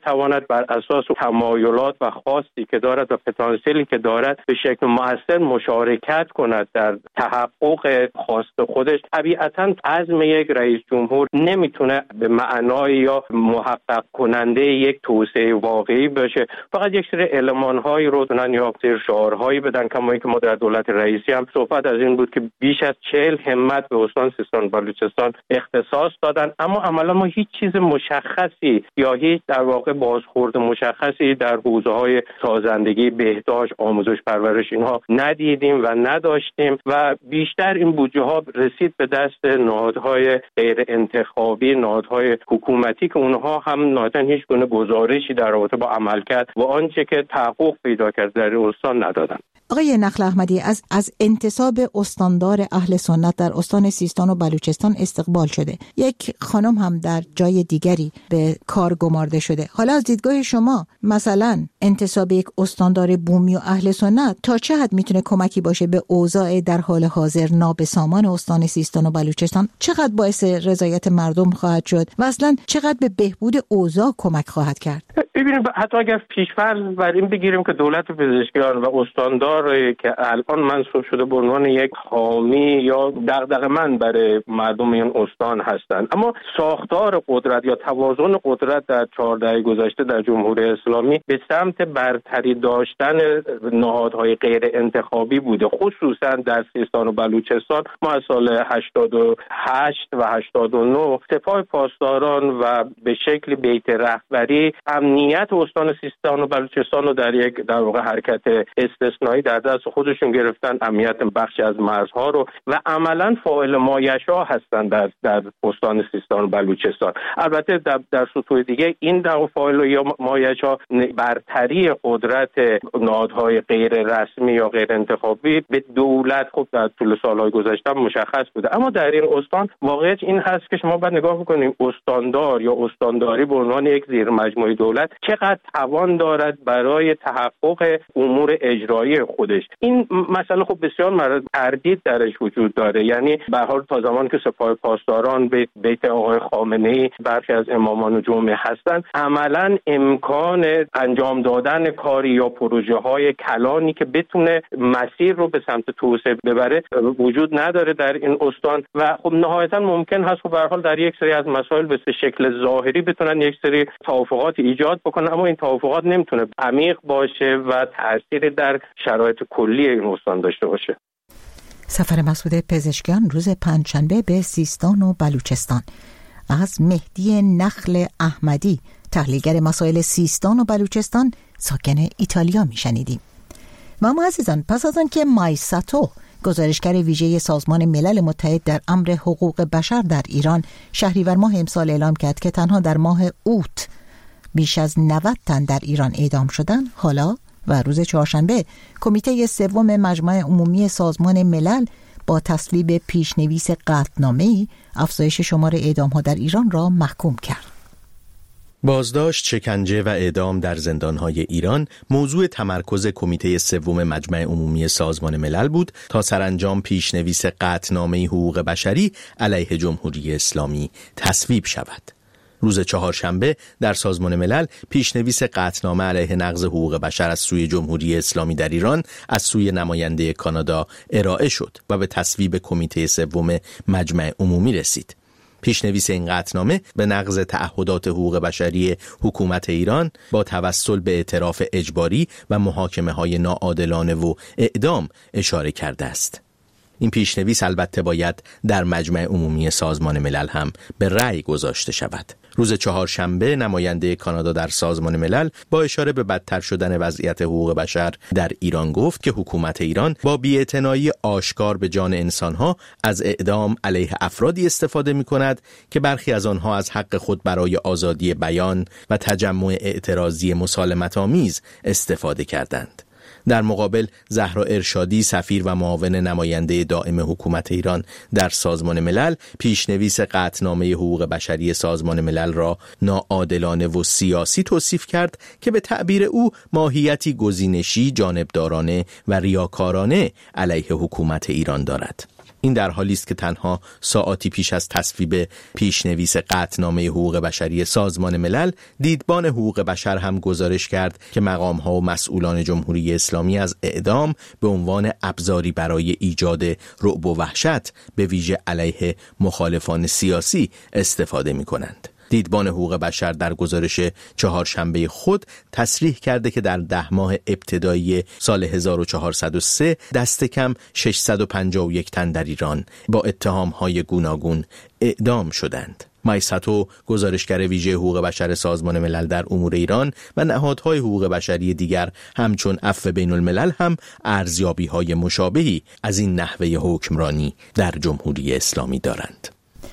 S2: بتواند بر اساس تمایلات و خواستی که دارد و پتانسیلی که دارد به شکل مؤثر مشارکت کند در تحقق خواست خودش، طبیعتاً عزم یک رئیس جمهور نمیتونه به معنای یا محقق کننده یک توسعه واقعی باشه. فقط یک سری المان‌هایی رو دونن یا سری شعارهایی بدن، کما اینکه ما در دولت رئیسی هم صحبت از این بود که بیش از چهل همت به استان سیستان و بلوچستان اختصاص دادن، اما عملا ما هیچ چیز مشخصی یا هیچ در واقع بازخورد مشخصی در حوزه‌های سازندگی، بهداشت، آموزش، پرورش اینها ندیدیم و نداشتیم و بیشتر این بودجه ها رسید به دست نهادهای غیر انتخابی، نهادهای حکومتی که اونها هم نهایتاً هیچ گونه گزارشی در رابطه با عملکرد و آنچه که تحقق پیدا کرد در استان ندادن.
S1: آقای نخل احمدی، از از انتصاب استاندار اهل سنت در استان سیستان و بلوچستان استقبال شده. یک خانم هم در جای دیگری به کار گمارده شده. حالا از دیدگاه شما مثلا انتصاب یک استاندار بومی و اهل سنت تا چه حد میتونه کمکی باشه به اوضاع در حال حاضر نابسامان استان سیستان و بلوچستان؟ چقدر باعث رضایت مردم خواهد شد و اصلا چقدر به بهبود اوضاع کمک خواهد کرد؟
S2: ببینید، حتی اگر پیش‌فرض بر این بگیریم که دولت پزشکیان و استاندار که الان منصوب شده به عنوان یک حامی یا دغدغه‌مند برای مردم این استان هستند، اما ساختار قدرت یا توازن قدرت در چهار دهه گذشته در جمهوری اسلامی به سمت برتری داشتن نهادهای غیر انتخابی بوده. خصوصا در سیستان و بلوچستان ما از سال هشتاد و هشت و هشتاد و نه سپاه پاسداران و به شکل بیت رهبری امنیت استان سیستان و بلوچستان رو در یک در واقع حرکت استثنایی در دست خودشون گرفتن، امنیت بخشی از مرزها رو، و عملا فاعل مایشا هستن در در استان سیستان و بلوچستان. البته در, در سطوح دیگه این در فاعل یا مایشا برتری قدرت نهادهای غیر رسمی یا غیر انتخابی به دولت خب در طول سالهای گذشته مشخص بوده، اما در این استان واقعیت این هست که شما باید نگاه بکنیم استاندار یا استانداری به عنوان یک زیر مجموعه دولت چقدر توان دارد برای تحقق امور اجرایی خودش. این مسئله خب بسیار مورد تردید درش وجود داره. یعنی به هر حال تا زمانی که سپاه پاسداران به بیت آقای خامنه‌ای برخی از امامان جمعه هستند، عملاً امکان انجام دادن کاری یا پروژه های کلانی که بتونه مسیر رو به سمت توسعه ببره وجود نداره در این استان و خب نهایتاً ممکن هست به هر حال در یک سری از مسائل به شکل ظاهری بتونن یک سری توافقات ایجاد بکنن، اما این توافقات نمیتونه عمیق باشه و تأثیر در شرایط کلی این استان داشته باشه.
S1: سفر مسعود پزشکیان روز پنجشنبه به سیستان و بلوچستان. از مهدی نخل احمدی، تحلیلگر مسائل سیستان و بلوچستان ساکن ایتالیا میشنیدیم. و اما عزیزان، پس از آنکه مایساتو گزارشگر ویژه سازمان ملل متحد در امر حقوق بشر در ایران شهریور ماه امسال اعلام کرد که تنها در ماه اوت بیش از نود تن در ایران اعدام شدند، حالا و روز چهارشنبه کمیته سوم مجمع عمومی سازمان ملل با تصویب پیشنویس قطعنامه‌ای افزایش شمار اعدام‌ها در ایران را محکوم کرد.
S10: بازداشت، شکنجه و اعدام در زندان‌های ایران موضوع تمرکز کمیته سوم مجمع عمومی سازمان ملل بود تا سرانجام پیشنویس قطعنامه حقوق بشری علیه جمهوری اسلامی تصویب شود. روز چهارشنبه در سازمان ملل پیشنویس قطعنامه علیه نقض حقوق بشر از سوی جمهوری اسلامی در ایران از سوی نماینده کانادا ارائه شد و به تصویب کمیته سوم مجمع عمومی رسید. پیشنویس این قطعنامه به نقض تعهدات حقوق بشری حکومت ایران با توسل به اعتراف اجباری و محاکمه‌های ناعادلانه و اعدام اشاره کرده است. این پیشنویس البته باید در مجمع عمومی سازمان ملل هم به رأی گذاشته شود. روز چهارشنبه نماینده کانادا در سازمان ملل با اشاره به بدتر شدن وضعیت حقوق بشر در ایران گفت که حکومت ایران با بی‌اعتنایی آشکار به جان انسانها از اعدام علیه افرادی استفاده می‌کند که برخی از آنها از حق خود برای آزادی بیان و تجمع اعتراضی مسالمت‌آمیز استفاده کردند. در مقابل زهرا ارشادی، سفیر و معاون نماینده دائم حکومت ایران در سازمان ملل، پیشنویس قطعنامه حقوق بشری سازمان ملل را ناعادلانه و سیاسی توصیف کرد که به تعبیر او ماهیتی گزینشی، جانبدارانه و ریاکارانه علیه حکومت ایران دارد. این در حالی است که تنها ساعاتی پیش از تصویب پیشنویس قطعنامه حقوق بشری سازمان ملل، دیدبان حقوق بشر هم گزارش کرد که مقام‌ها و مسئولان جمهوری اسلامی از اعدام به عنوان ابزاری برای ایجاد رعب و وحشت به ویژه علیه مخالفان سیاسی استفاده می‌کنند. دیدبان حقوق بشر در گزارش چهارشنبه خود تصریح کرده که در ده ماه ابتدایی سال هزار و چهارصد و سه دست کم ششصد و پنجاه و یک تن در ایران با اتهام‌های گوناگون اعدام شدند. مایساتو، گزارشگر ویژه حقوق بشر سازمان ملل در امور ایران و نهادهای حقوق بشری دیگر همچون عفو بین الملل هم ارزیابی‌های مشابهی از این نحوه حکمرانی در جمهوری اسلامی دارند.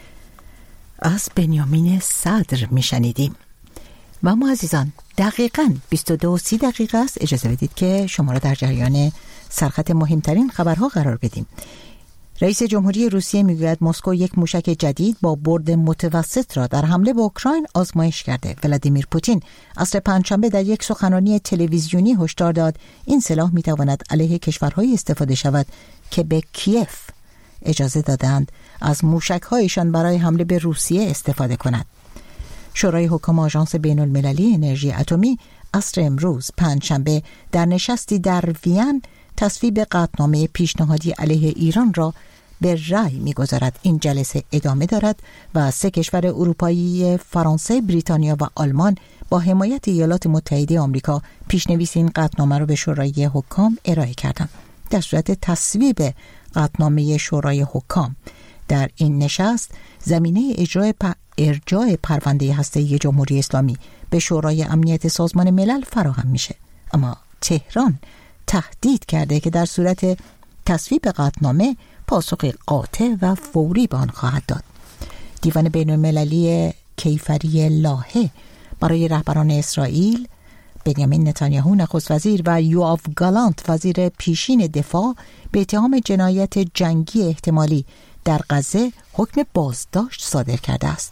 S1: از بنیامین صدر میشنیدیم. و ما عزیزان دقیقاً بیست و دو و سی دقیقه است. اجازه بدید که شما را در جریان سرخط مهمترین خبرها قرار بدیم. رئیس جمهوری روسیه میگوید مسکو یک موشک جدید با برد متوسط را در حمله به اوکراین آزمایش کرده. ولادیمیر پوتین عصر پنجشنبه در یک سخنرانی تلویزیونی هشدار داد این سلاح میتواند علیه کشورهای استفاده شود که به کیف اجازه دادند از موشک‌هایشان برای حمله به روسیه استفاده کند. شورای حکام آژانس بین المللی انرژی اتمی عصر امروز پنجشنبه در نشستی در وین تصویب قطعنامه پیشنهادی علیه ایران را به رأی می‌گذارد. این جلسه ادامه دارد و سه کشور اروپایی فرانسه، بریتانیا و آلمان با حمایت ایالات متحده آمریکا پیشنویس این قطعنامه را به شورای حکام ارائه کردند. در صورت تصویب قطعنامه شورای حکام در این نشست زمینه اجرای پ... ارجاع پرونده هسته‌ای جمهوری اسلامی به شورای امنیت سازمان ملل فراهم میشه. اما تهران تهدید کرده که در صورت تصویب قطعنامه پاسخ قاطع و فوری به آن خواهد داد. دیوان بین المللی کیفری لاهه برای رهبران اسرائیل بنیامین نتانیاهو نخست وزیر و یوآف گالانت وزیر پیشین دفاع به اتهام جنایت جنگی احتمالی در غزه حکم بازداشت صادر کرده است.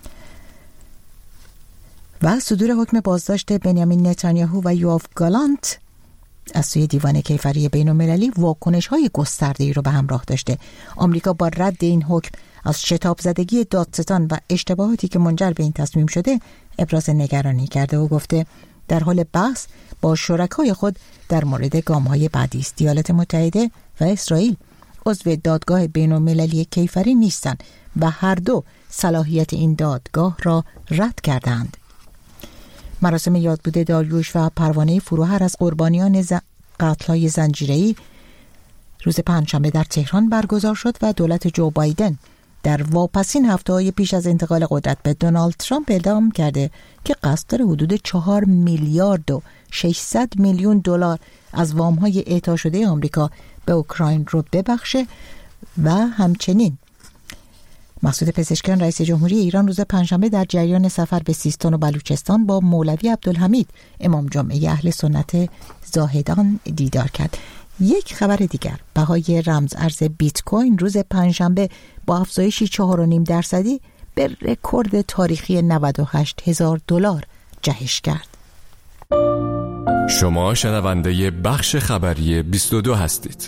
S1: و صدور حکم بازداشت بنیامین نتانیاهو و یوآف گالانت از سوی دیوان کیفری بین المللی واکنش‌های گسترده‌ای را به همراه داشته. آمریکا با رد این حکم از شتاب زدگی دادستان و اشتباهاتی که منجر به این تصمیم شده ابراز نگرانی کرده و گفته در حال بحث با شرکای خود در مورد گام‌های بعدی است. ایالات متحده و اسرائیل عضو دادگاه بین المللی کیفری نیستند و هر دو صلاحیت این دادگاه را رد کردند. مراسم یادبود داریوش و پروانه فروهر از قربانیان ز... قتل‌های زنجیره‌ای روز پنجشنبه در تهران برگزار شد و دولت جو بایدن در واپسین هفته‌های پیش از انتقال قدرت به دونالد ترامپ اعلام کرده که قصد داره حدود چهار میلیارد و ششصد میلیون دلار از وام‌های اعطا شده آمریکا به اوکراین رو ببخشه. و همچنین مسعود پزشکیان رئیس جمهوری ایران روز پنجشنبه در جریان سفر به سیستان و بلوچستان با مولوی عبدالحمید امام جمعه اهل سنت زاهدان دیدار کرد. یک خبر دیگر، بهای رمز ارز بیت کوین روز پنجشنبه با افزایشی چهار و نیم درصدی به رکورد تاریخی نود و هشت هزار دلار جهش کرد.
S11: شما شنونده بخش خبری بیست و دو هستید.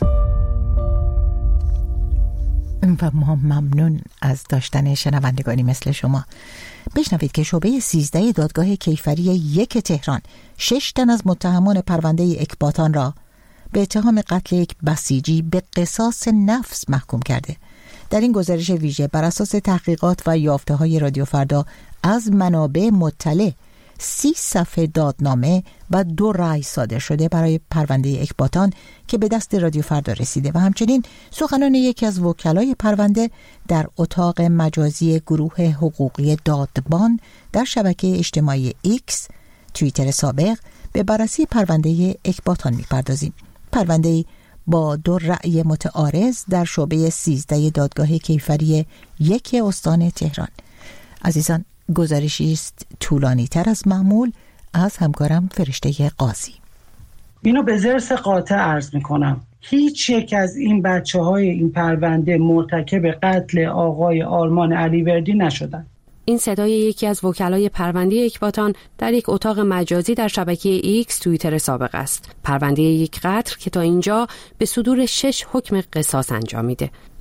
S1: و ما ممنون از داشتن شنوندگانی مثل شما. بشنوید که شعبه سیزده دادگاه کیفری یک تهران شش تن از متهمان پرونده اکباتان را به اتهام قتل یک بسیجی به قصاص نفس محکوم کرده. در این گزارش ویژه بر اساس تحقیقات و یافته‌های رادیو فردا از منابع مطلع سی صفحه دادنامه و دو رأی صادر شده برای پرونده اکباتان که به دست رادیو فردا رسیده و همچنین سخنان یکی از وکلای پرونده در اتاق مجازی گروه حقوقی دادبان در شبکه اجتماعی ایکس توییتر سابق به بررسی پرونده اکباتان می‌پردازیم. پرونده با دو رأی متعارض در شعبه سیزده دادگاه کیفری یک استان تهران. عزیزان، گزارشی است طولانی تر از معمول از همکارم فرشته قاضی.
S12: اینو به ضرس قاطع عرض میکنم، هیچ یک از این بچه های این پرونده مرتکب قتل آقای آرمان علیوردی نشدن.
S13: این صدای یکی از وکلای پرونده اکباتان در یک اتاق مجازی در شبکه ایکس توییتر سابق است. پرونده یک قتل که تا اینجا به صدور شش حکم قصاص انجامیده.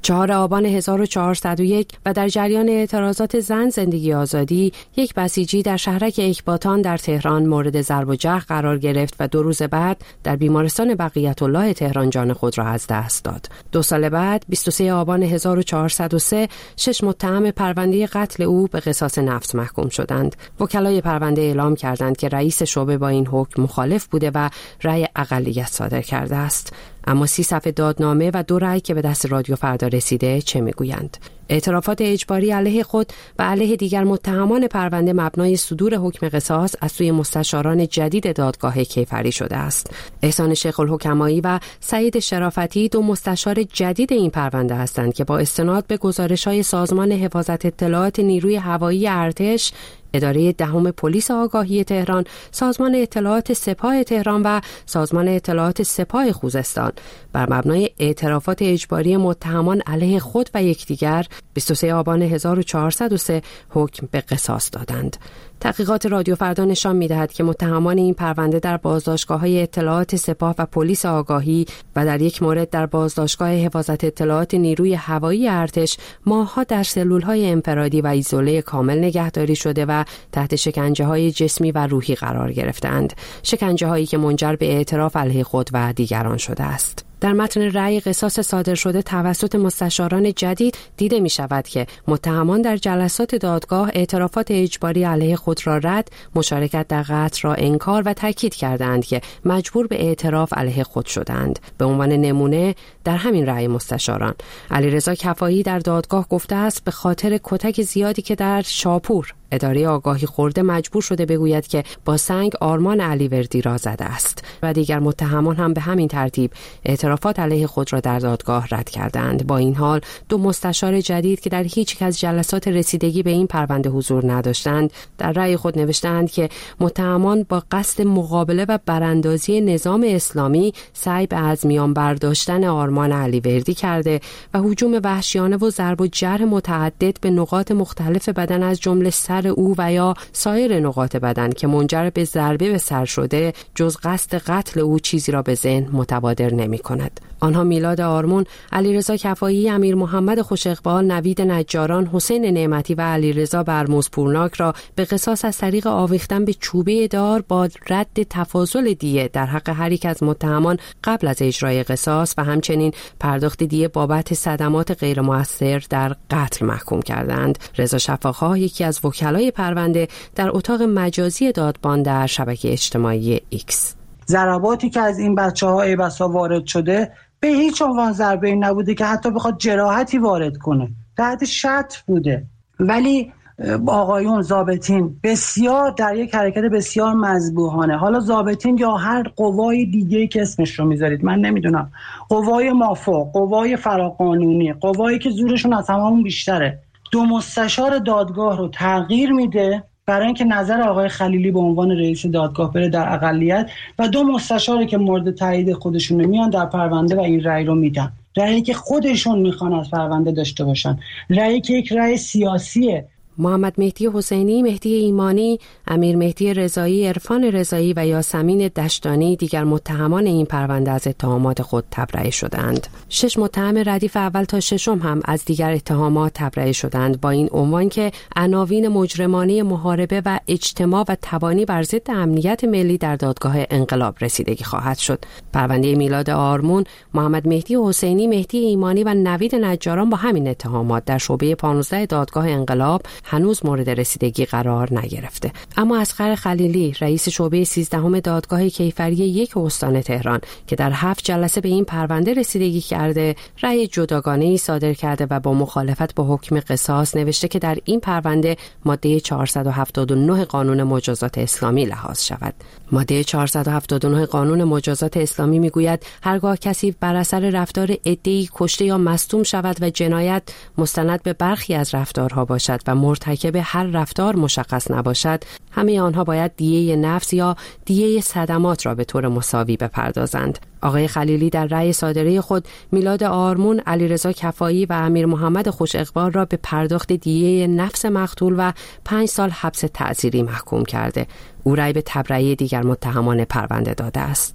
S13: چهارم آبان هزار و چهارصد و یک و در جریان اعتراضات زن زندگی آزادی، یک بسیجی در شهرک اکباتان در تهران مورد ضرب و جرح قرار گرفت و دو روز بعد در بیمارستان بقیت الله تهران جان خود را از دست داد. دو سال بعد بیست و سوم آبان هزار و چهارصد و سه شش متهم پرونده قتل او به قصاص نفس محکوم شدند. وکلای پرونده اعلام کردند که رئیس شعبه با این حکم مخالف بوده و رأی اقلیت صادر کرده است. اما سی صفحه دادنامه و دو رأی که به دست رادیو فردا رسیده چه میگویند؟ اعترافات اجباری علیه خود و علیه دیگر متهمان پرونده مبنای صدور حکم قصاص از سوی مستشاران جدید دادگاه کیفری شده است. احسان شیخ الحکمایی و سعید شرافتی دو مستشار جدید این پرونده هستند که با استناد به گزارش‌های سازمان حفاظت اطلاعات نیروی هوایی ارتش، اداره دهم پلیس آگاهی تهران، سازمان اطلاعات سپاه تهران و سازمان اطلاعات سپاه خوزستان بر مبنای اعترافات اجباری متهمان علیه خود و یکدیگر بیست و سوم آبان هزار و چهارصد و سه حکم به قصاص دادند. تحقیقات رادیو فردا نشان می‌دهد که متهمان این پرونده در بازداشتگاه‌های اطلاعات سپاه و پلیس آگاهی و در یک مورد در بازداشتگاه حفاظت اطلاعات نیروی هوایی ارتش ماه‌ها در سلول‌های انفرادی و ایزوله کامل نگهداری شده و تحت شکنجه‌های جسمی و روحی قرار گرفتند. شکنجه‌هایی که منجر به اعتراف علیه خود و دیگران شده است. در متن رأی قصاص صادر شده توسط مستشاران جدید دیده می شود که متهمان در جلسات دادگاه اعترافات اجباری علیه خود را رد، مشارکت در قتل را انکار و تاکید کردند که مجبور به اعتراف علیه خود شدند. به عنوان نمونه در همین رأی مستشاران علیرضا کفایی در دادگاه گفته است به خاطر کتک زیادی که در شاپور اداره آگاهی خورده مجبور شده بگوید که با سنگ آرمان علیوردی را زده است و دیگر متهمان هم به همین ترتیب اعترافات علیه خود را در دادگاه رد کردند. با این حال دو مستشار جدید که در هیچ یک از جلسات رسیدگی به این پرونده حضور نداشتند در رأی خود نوشتند که متهمان با قصد مقابله و براندازی نظام اسلامی سعی به از میان برداشتن آرمان علیوردی کرده و هجوم وحشیانه و ضرب و جرح متعدد به نقاط مختلف بدن از جمله سر او و یا سایر نقاط بدن که منجر به ضربه به سر شده جز قصد قتل او چیزی را به ذهن متبادر نمی کند. آنها میلاد آرمون، علیرضا کفایی، امیر محمد خوش اقبال، نوید نجاران، حسین نعمتی و علیرضا برموزپورناک را به قصاص از طریق آویختن به چوبه دار با رد تفاضل دیه در حق هر یک از متهمان قبل از اجرای قصاص و همچنین پرداخت دیه بابت صدمات غیر مؤثر در قتل محکوم کردند. رضا شفاق‌ها، یکی از وکلای پرونده، در اتاق مجازی دادبان در شبکه اجتماعی ایکس:
S12: ضرباتی که از این بچه‌ها ای بسا وارد شده به هیچ عنوان ضربه‌ای نبوده که حتی بخواد جراحتی وارد کنه، تحت شطر بوده. ولی آقایون ضابطین بسیار در یک حرکت بسیار مذبوحانه، حالا ضابطین یا هر قوای دیگه‌ای که اسمش رو میذارید، من نمیدونم، قوای مافوق، قوای فراقانونی، قوایی که زورشون از هممون بیشتره، دو مستشار دادگاه رو تغییر میده برای اینکه نظر آقای خلیلی به عنوان رئیس دادگاه بره در اقلیت و دو مستشاری که مورد تایید خودشون میان در پرونده و این رأی رو میدن. رأیی که خودشون میخوان از پرونده داشته باشن، رأیی که یک رأی سیاسیه.
S13: محمد مهدی حسینی، مهدی ایمانی، امیر مهدی رضایی، عرفان رضایی و یاسمین دشتانی دیگر متهمان این پرونده از اتهامات خود تبرئه شدند. شش متهم ردیف اول تا ششم هم از دیگر اتهامات تبرئه شدند با این عنوان که عناوین مجرمانه محاربه و اجتماع و تبانی بر ضد امنیت ملی در دادگاه انقلاب رسیدگی خواهد شد. پرونده میلاد آرمون، محمد مهدی حسینی، مهدی ایمانی و نوید نجاران با همین اتهامات در شعبه پانزده دادگاه انقلاب هنوز مورد رسیدگی قرار نگرفته. اما اصغر خلیلی، رئیس شعبه سیزدهم دادگاه کیفری یک استان تهران که در هفت جلسه به این پرونده رسیدگی کرده، رأی جداگانه‌ای صادر کرده و با مخالفت با حکم قصاص نوشته که در این پرونده ماده چهارصد و هفتاد و نه قانون مجازات اسلامی لحاظ شود. ماده چهارصد و هفتاد و نه قانون مجازات اسلامی میگوید هرگاه کسی بر اثر رفتار عده‌ای کشته یا مصدوم شود و جنایت مستند به برخی از رفتارها باشد و مرتکب هر رفتار مشخص نباشد، همه آنها باید دیه نفس یا دیه صدمات را به طور مساوی بپردازند. آقای خلیلی در رأی صادره خود میلاد آرمون، علیرضا کفایی و امیر محمد خوش اقبال را به پرداخت دیه نفس مقتول و پنج سال حبس تعزیری محکوم کرده. او رأی به تبرئه دیگر متهمان پرونده داده است.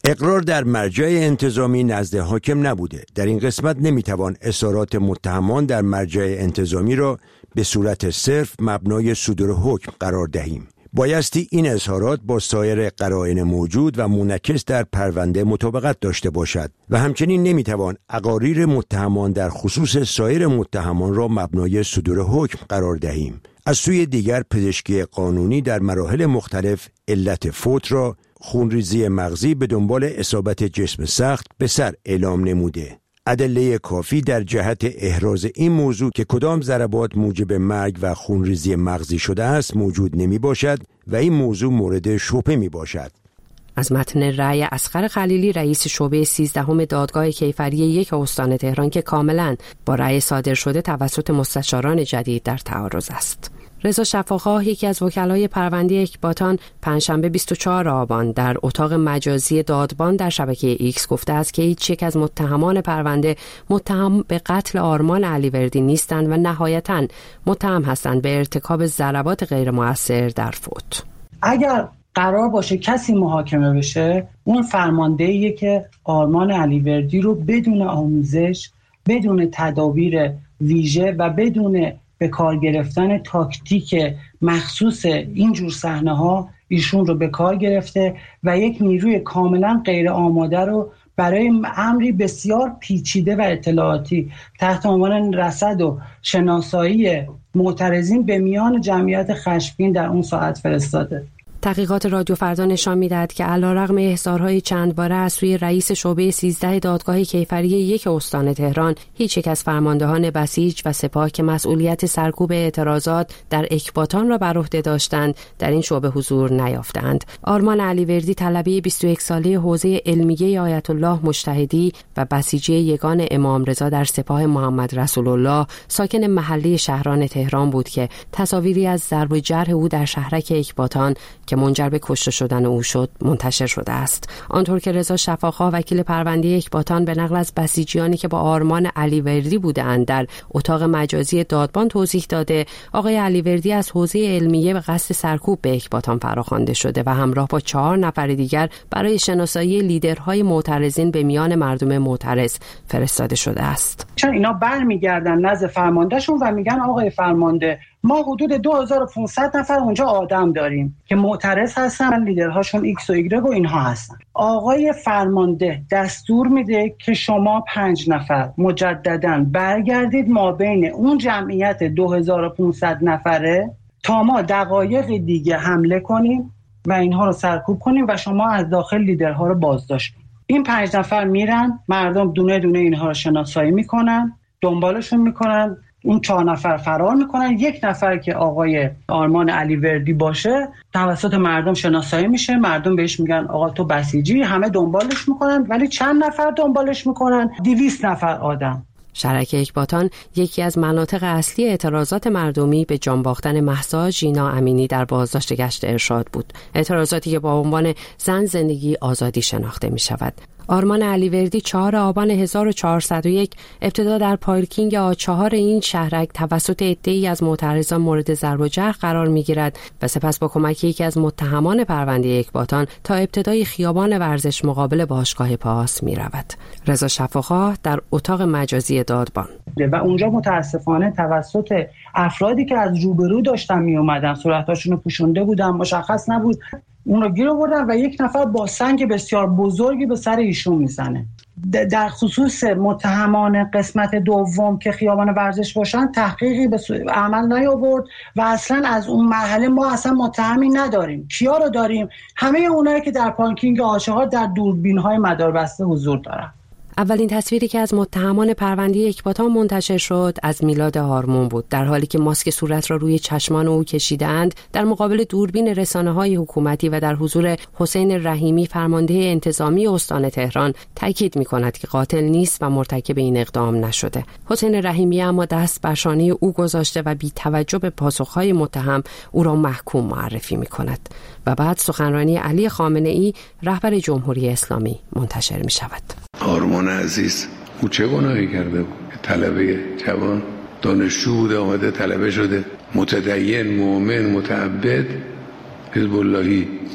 S14: اقرار در مرجع انتظامی نزد حاکم نبوده. در این قسمت نمیتوان اظهارات متهمان در مرجع انتظامی را به صورت صرف مبنای صدور حکم قرار دهیم. بایستی این اظهارات با سایر قرائن موجود و منعکس در پرونده مطابقت داشته باشد و همچنین نمیتوان اقاریر متهمان در خصوص سایر متهمان را مبنای صدور حکم قرار دهیم. از سوی دیگر پزشکی قانونی در مراحل مختلف علت فوت را خونریزی مغزی به دنبال اصابت جسم سخت به سر اعلام نموده. ادله کافی در جهت احراز این موضوع که کدام ضربات موجب مرگ و خونریزی مغزی شده است موجود نمی باشد و این موضوع مورد شبهه می باشد.
S13: از متن رأی اصغر خلیلی رئیس شعبه سیزدهم دادگاه کیفری یک استان تهران که کاملا با رأی صادر شده توسط مستشاران جدید در تعارض است. رضا شفاخواه یکی از وکلای پرونده اکباتان پنجشنبه بیست و چهارم آبان در اتاق مجازی دادبان در شبکه ایکس گفته است که هیچ یک از متهمان پرونده متهم به قتل آرمان علیوردی نیستند و نهایتاً متهم هستند به ارتکاب ضربات غیر مؤثر در فوت.
S12: اگر قرار باشه کسی محاکمه بشه، اون فرماندهیه که آرمان علیوردی رو بدون آموزش، بدون تدابیر ویژه و بدون به کار گرفتن تاکتیک مخصوص اینجور صحنه‌ها ایشون رو به کار گرفته و یک نیروی کاملا غیر آماده رو برای امری بسیار پیچیده و اطلاعاتی تحت عنوان رصد و شناسایی معترضین به میان جمعیت خشمگین در اون ساعت فرستاده.
S13: تحقیقات رادیو فردا نشان می‌دهد که علیرغم احضارهای چند باره از سوی رئیس شعبه سیزده دادگاه کیفری یک استان تهران، هیچ یک از فرماندهان بسیج و سپاه که مسئولیت سرکوب اعتراضات در اکباتان را بر عهده داشتند در این شعبه حضور نیافتند. آرمان علیوردی طلبه بیست و یک ساله حوزه علمیه آیت الله مجتهدی و بسیجی یگان امام رضا در سپاه محمد رسول الله ساکن محله شهران تهران بود که تصاویری از ضرب و جرح او در شهرک اکباتان که منجر به کشته شدن او شد منتشر شده است. آنطور که رضا شفاخواه وکیل پرونده اکباتان به نقل از بسیجیانی که با آرمان علیوردی بودند در اتاق مجازی دادبان توضیح داده، آقای علیوردی از حوزه علمیه به قصد سرکوب به اکباتان فراخوانده شده و همراه با چهار نفر دیگر برای شناسایی لیدرهای معترضین به میان مردم معترض فرستاده شده است.
S12: چون اینا برمیگردن نزد فرماندهشون و میگن آقای فرمانده ما حدود دو هزار و پانصد نفر اونجا آدم داریم که معترض هستن، لیدرهاشون ایکس و ایگرگ و اینها هستن. آقای فرمانده دستور میده که شما پنج نفر مجدداً برگردید ما بین اون جمعیت دو هزار و پانصد نفره تا ما دقایق دیگه حمله کنیم و اینها رو سرکوب کنیم و شما از داخل لیدرها رو بازداشت کنید. این پنج نفر میرن، مردم دونه دونه اینها رو شناسایی میکنن، دنبالشون میکنن، اون چهار نفر فرار میکنن. یک نفر که آقای آرمان علیوردی باشه توسط مردم شناسایی میشه، مردم بهش میگن آقا تو بسیجی، همه دنبالش میکنن. ولی چند نفر دنبالش میکنن؟ دویست نفر آدم.
S13: شهرک اکباتان یکی از مناطق اصلی اعتراضات مردمی به جان باختن مهسا ژینا امینی در بازداشت گشت ارشاد بود. اعتراضاتی که با عنوان زن زندگی آزادی شناخته می شود. آرمان علیوردی چهارم آبان هزار و چهارصد و یک ابتدا در پارکینگ آ چهار این شهرک توسط عده‌ای از معترضان مورد ضرب و جرح قرار می‌گیرد و سپس با کمک یکی از متهمان پرونده اکباتان تا ابتدای خیابان ورزش مقابل باشگاه پاس می‌رود. رضا شفاخواه در اتاق مجازی دادبان
S12: و اونجا متاسفانه توسط افرادی که از روبرو داشتن میومدن، صورتاشون رو پوشونده بودن، مشخص نبود، اون رو گیر آوردن و یک نفر با سنگ بسیار بزرگی به سر ایشون میزنه. در خصوص متهمان قسمت دوم که خیابان ورزش باشن تحقیقی به عمل نیاورد و اصلا از اون مرحله ما اصلا متهمی نداریم. کیا رو داریم؟ همه اونایی که در پارکینگ آچه‌ها در دوربین‌های مداربسته حضور دارن.
S13: اولین تصویری که از متهمان پرونده اکباتان منتشر شد از میلاد هارمون بود، در حالی که ماسک صورت را روی چشمان او کشیدند در مقابل دوربین رسانه‌های حکومتی و در حضور حسین رحیمی فرمانده انتظامی استان تهران تاکید می‌کند که قاتل نیست و مرتکب این اقدام نشده. حسین رحیمی اما دست بر شانه او گذاشته و بی توجه به پاسخ‌های متهم او را محکوم معرفی می‌کند و بعد سخنرانی علی خامنه‌ای رهبر جمهوری اسلامی منتشر می‌شود.
S15: آرمان عزیز او چه گناهی کرده بود؟ طلبه جوان دانشجو بوده، آمده طلبه شده، متدین، مؤمن، متعبد، حزب اللهی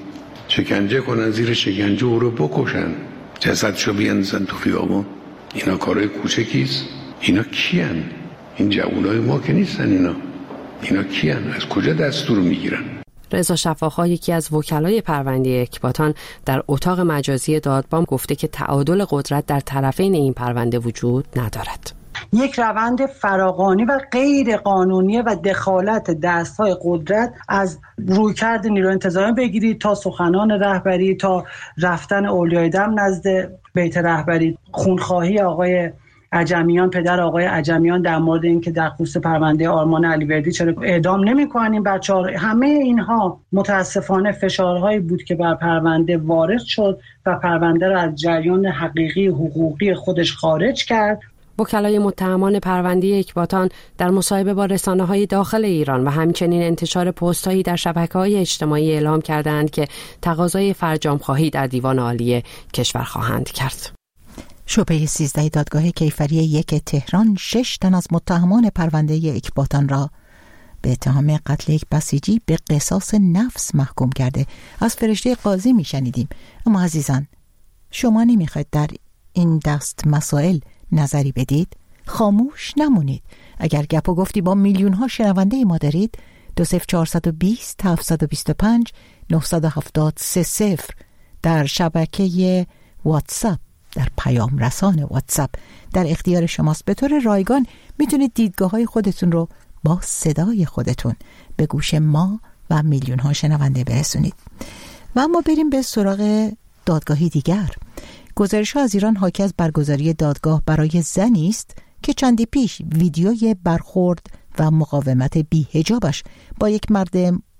S15: شکنجه کنن، زیر شکنجه او رو بکشن، جسدشو بیاندازن تو خیابون. اینا کارهای کوچکیست؟ اینا کیان؟ این جوانای ما که نیستن. اینا اینا کیان؟ از کجا دستور میگیرن؟
S13: رضا شفاخا، یکی از وکلای پرونده اکباتان، در اتاق مجازی دادبان گفته که تعادل قدرت در طرفین این پرونده وجود ندارد.
S12: یک روند فراقانی و غیر قانونی و دخالت دستهای قدرت از رویکرد نیروی انتظامی بگیرید تا سخنان رهبری، تا رفتن اولیای دم نزد بیت رهبری، خونخواهی آقای عجمیان، پدر آقای عجمیان در مورد اینکه در خصوص پرونده آرمان علیوردی چرا اعدام نمی‌کنن این بچه‌ها. همه اینها متاسفانه فشارهایی بود که بر پرونده وارد شد و پرونده را از جریان حقیقی حقوقی خودش خارج کرد.
S13: وکلای متهمان پرونده اکباتان در مصاحبه با رسانه‌های داخل ایران و همچنین انتشار پست‌هایی در شبکه‌های اجتماعی اعلام کردند که تقاضای فرجام‌خواهی در دیوان عالی کشور خواهند کرد.
S1: شعبه سیزده دادگاه کیفری یک تهران شش تن از متهمان پرونده اکباتان را به اتهام قتل یک بسیجی به قصاص نفس محکوم کرده. از فرشته قاضی میشنیدیم. اما عزیزان، شما نمیخواید در این دست مسائل نظری بدید؟ خاموش نمونید. اگر گپ و گفتی با میلیون ها شنونده ما دارید، دو صفر چهارصد و بیست هفتصد و بیست و پنج نهصد و هفتاد سه صفر در شبکه واتساپ، در پیام رسان واتساپ در اختیار شماست. به طور رایگان میتونید دیدگاه های خودتون رو با صدای خودتون به گوش ما و میلیون ها شنونده برسونید. و اما بریم به سراغ دادگاهی دیگر. گزارش ها از ایران حاکی از برگزاری دادگاه برای زنی است که چندی پیش ویدیوی برخورد و مقاومت بی‌حجابش با یک مرد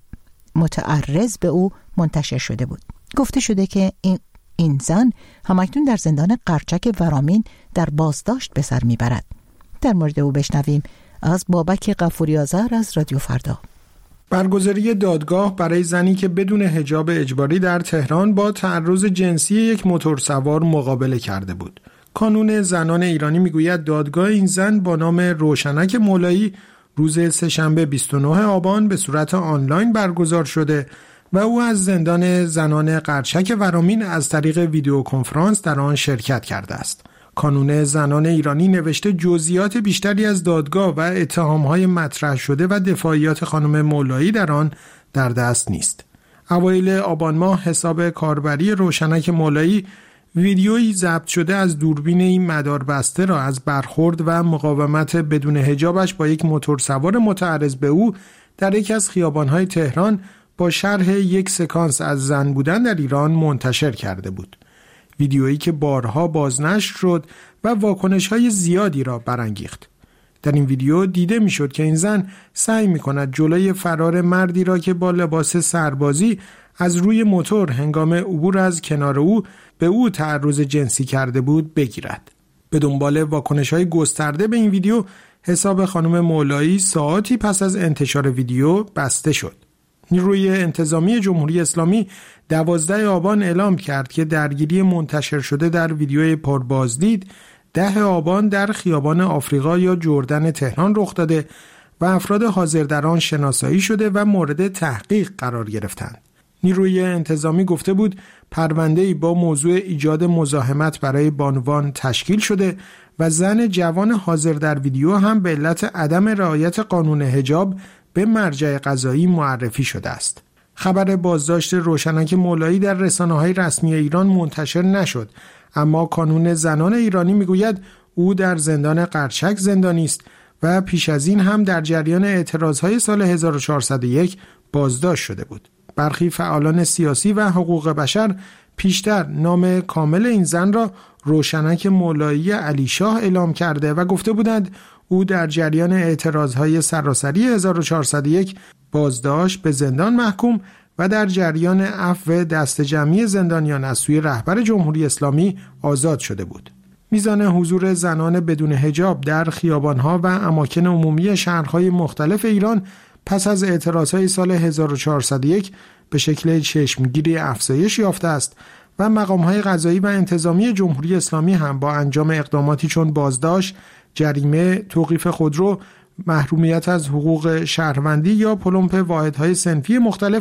S1: متعرض به او منتشر شده بود. گفته شده که این این زن همکنون در زندان قرچک ورامین در بازداشت به سر میبرد. در مورد او بشنویم از بابک غفوری آذر از رادیو فردا.
S16: برگزاری دادگاه برای زنی که بدون حجاب اجباری در تهران با تعرض جنسی یک موتورسوار مقابله کرده بود. کانون زنان ایرانی میگوید دادگاه این زن با نام روشنک مولایی روز سه‌شنبه بیست و نه آبان به صورت آنلاین برگزار شده و او از زندان زنان قرچک ورامین از طریق ویدیو کنفرانس در آن شرکت کرده است. کانون زنان ایرانی نوشته جزئیات بیشتری از دادگاه و اتهام‌های مطرح شده و دفاعیات خانم مولایی در آن در دست نیست. اوایل آبان ماه حساب کاربری روشنک مولایی ویدیویی ضبط شده از دوربین این مداربسته را از برخورد و مقاومت بدون حجابش با یک موتورسوار متعرض به او در یک از خیابان‌های تهران با شرح یک سکانس از زن بودن در ایران منتشر کرده بود. ویدیویی که بارها بازنشر شد و واکنش‌های زیادی را برانگیخت. در این ویدیو دیده می‌شد که این زن سعی می‌کند جلوی فرار مردی را که با لباس سربازی از روی موتور هنگام عبور از کنار او به او تعرض جنسی کرده بود بگیرد. به دنبال واکنش‌های گسترده به این ویدیو، حساب خانم مولایی ساعاتی پس از انتشار ویدیو بسته شد. نیروی انتظامی جمهوری اسلامی دوازده آبان اعلام کرد که درگیری منتشر شده در ویدیوی پربازدید ده آبان در خیابان آفریقا یا جردن تهران رخ داده و افراد حاضر در آن شناسایی شده و مورد تحقیق قرار گرفتند. نیروی انتظامی گفته بود پرونده‌ای با موضوع ایجاد مزاحمت برای بانوان تشکیل شده و زن جوان حاضر در ویدیو هم به علت عدم رعایت قانون حجاب به مرجع قضایی معرفی شده است. خبر بازداشت روشنک مولایی در رسانه‌های رسمی ایران منتشر نشد، اما کانون زنان ایرانی میگوید او در زندان قرچک زندانی است و پیش از این هم در جریان اعتراضهای سال هزار و چهارصد و یک بازداشت شده بود. برخی فعالان سیاسی و حقوق بشر پیشتر نام کامل این زن را روشنک مولایی علی شاه اعلام کرده و گفته بودند او در جریان اعتراضهای سراسری هزار و چهارصد و یک بازداشت به زندان محکوم و در جریان عفو دست جمعی زندانیان از سوی رهبر جمهوری اسلامی آزاد شده بود. میزان حضور زنان بدون حجاب در خیابانها و اماکن عمومی شهرهای مختلف ایران پس از اعتراضهای سال هزار و چهارصد و یک به شکل چشمگیری افزایش یافته است و مقامهای قضایی و انتظامی جمهوری اسلامی هم با انجام اقداماتی چون بازداشت، جریمه، توقیف خودرو، محرومیت از حقوق شهروندی یا پلمپ واحدهای صنفی مختلف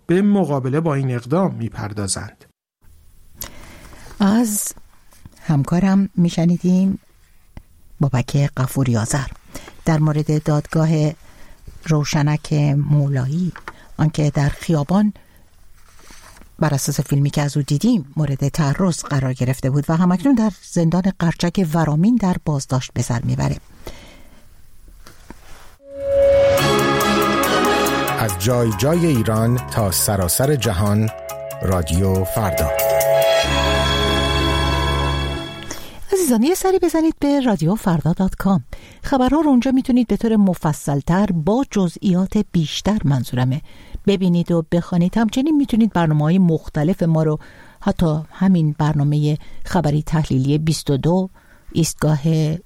S16: به مقابله با این اقدام میپردازند.
S1: از همکارم میشنیدیم بابک غفوری آذر در مورد دادگاه روشنک مولایی، آنکه در خیابان بر اساس فیلمی که از او دیدیم مورد تعرض قرار گرفته بود و همکنون در زندان قرچک ورامین در بازداشت به سر میبره.
S17: از جای جای ایران تا سراسر جهان، رادیو فردا.
S1: عزیزان یه سری بزنید به رادیو فردا دات کام. خبرها رو اونجا میتونید به طور مفصلتر با جزئیات بیشتر، منظورمه، ببینید و بخوانید. همچنین میتونید برنامه‌های مختلف ما رو، حتی همین برنامه خبری تحلیلی بیست و دو، ایستگاه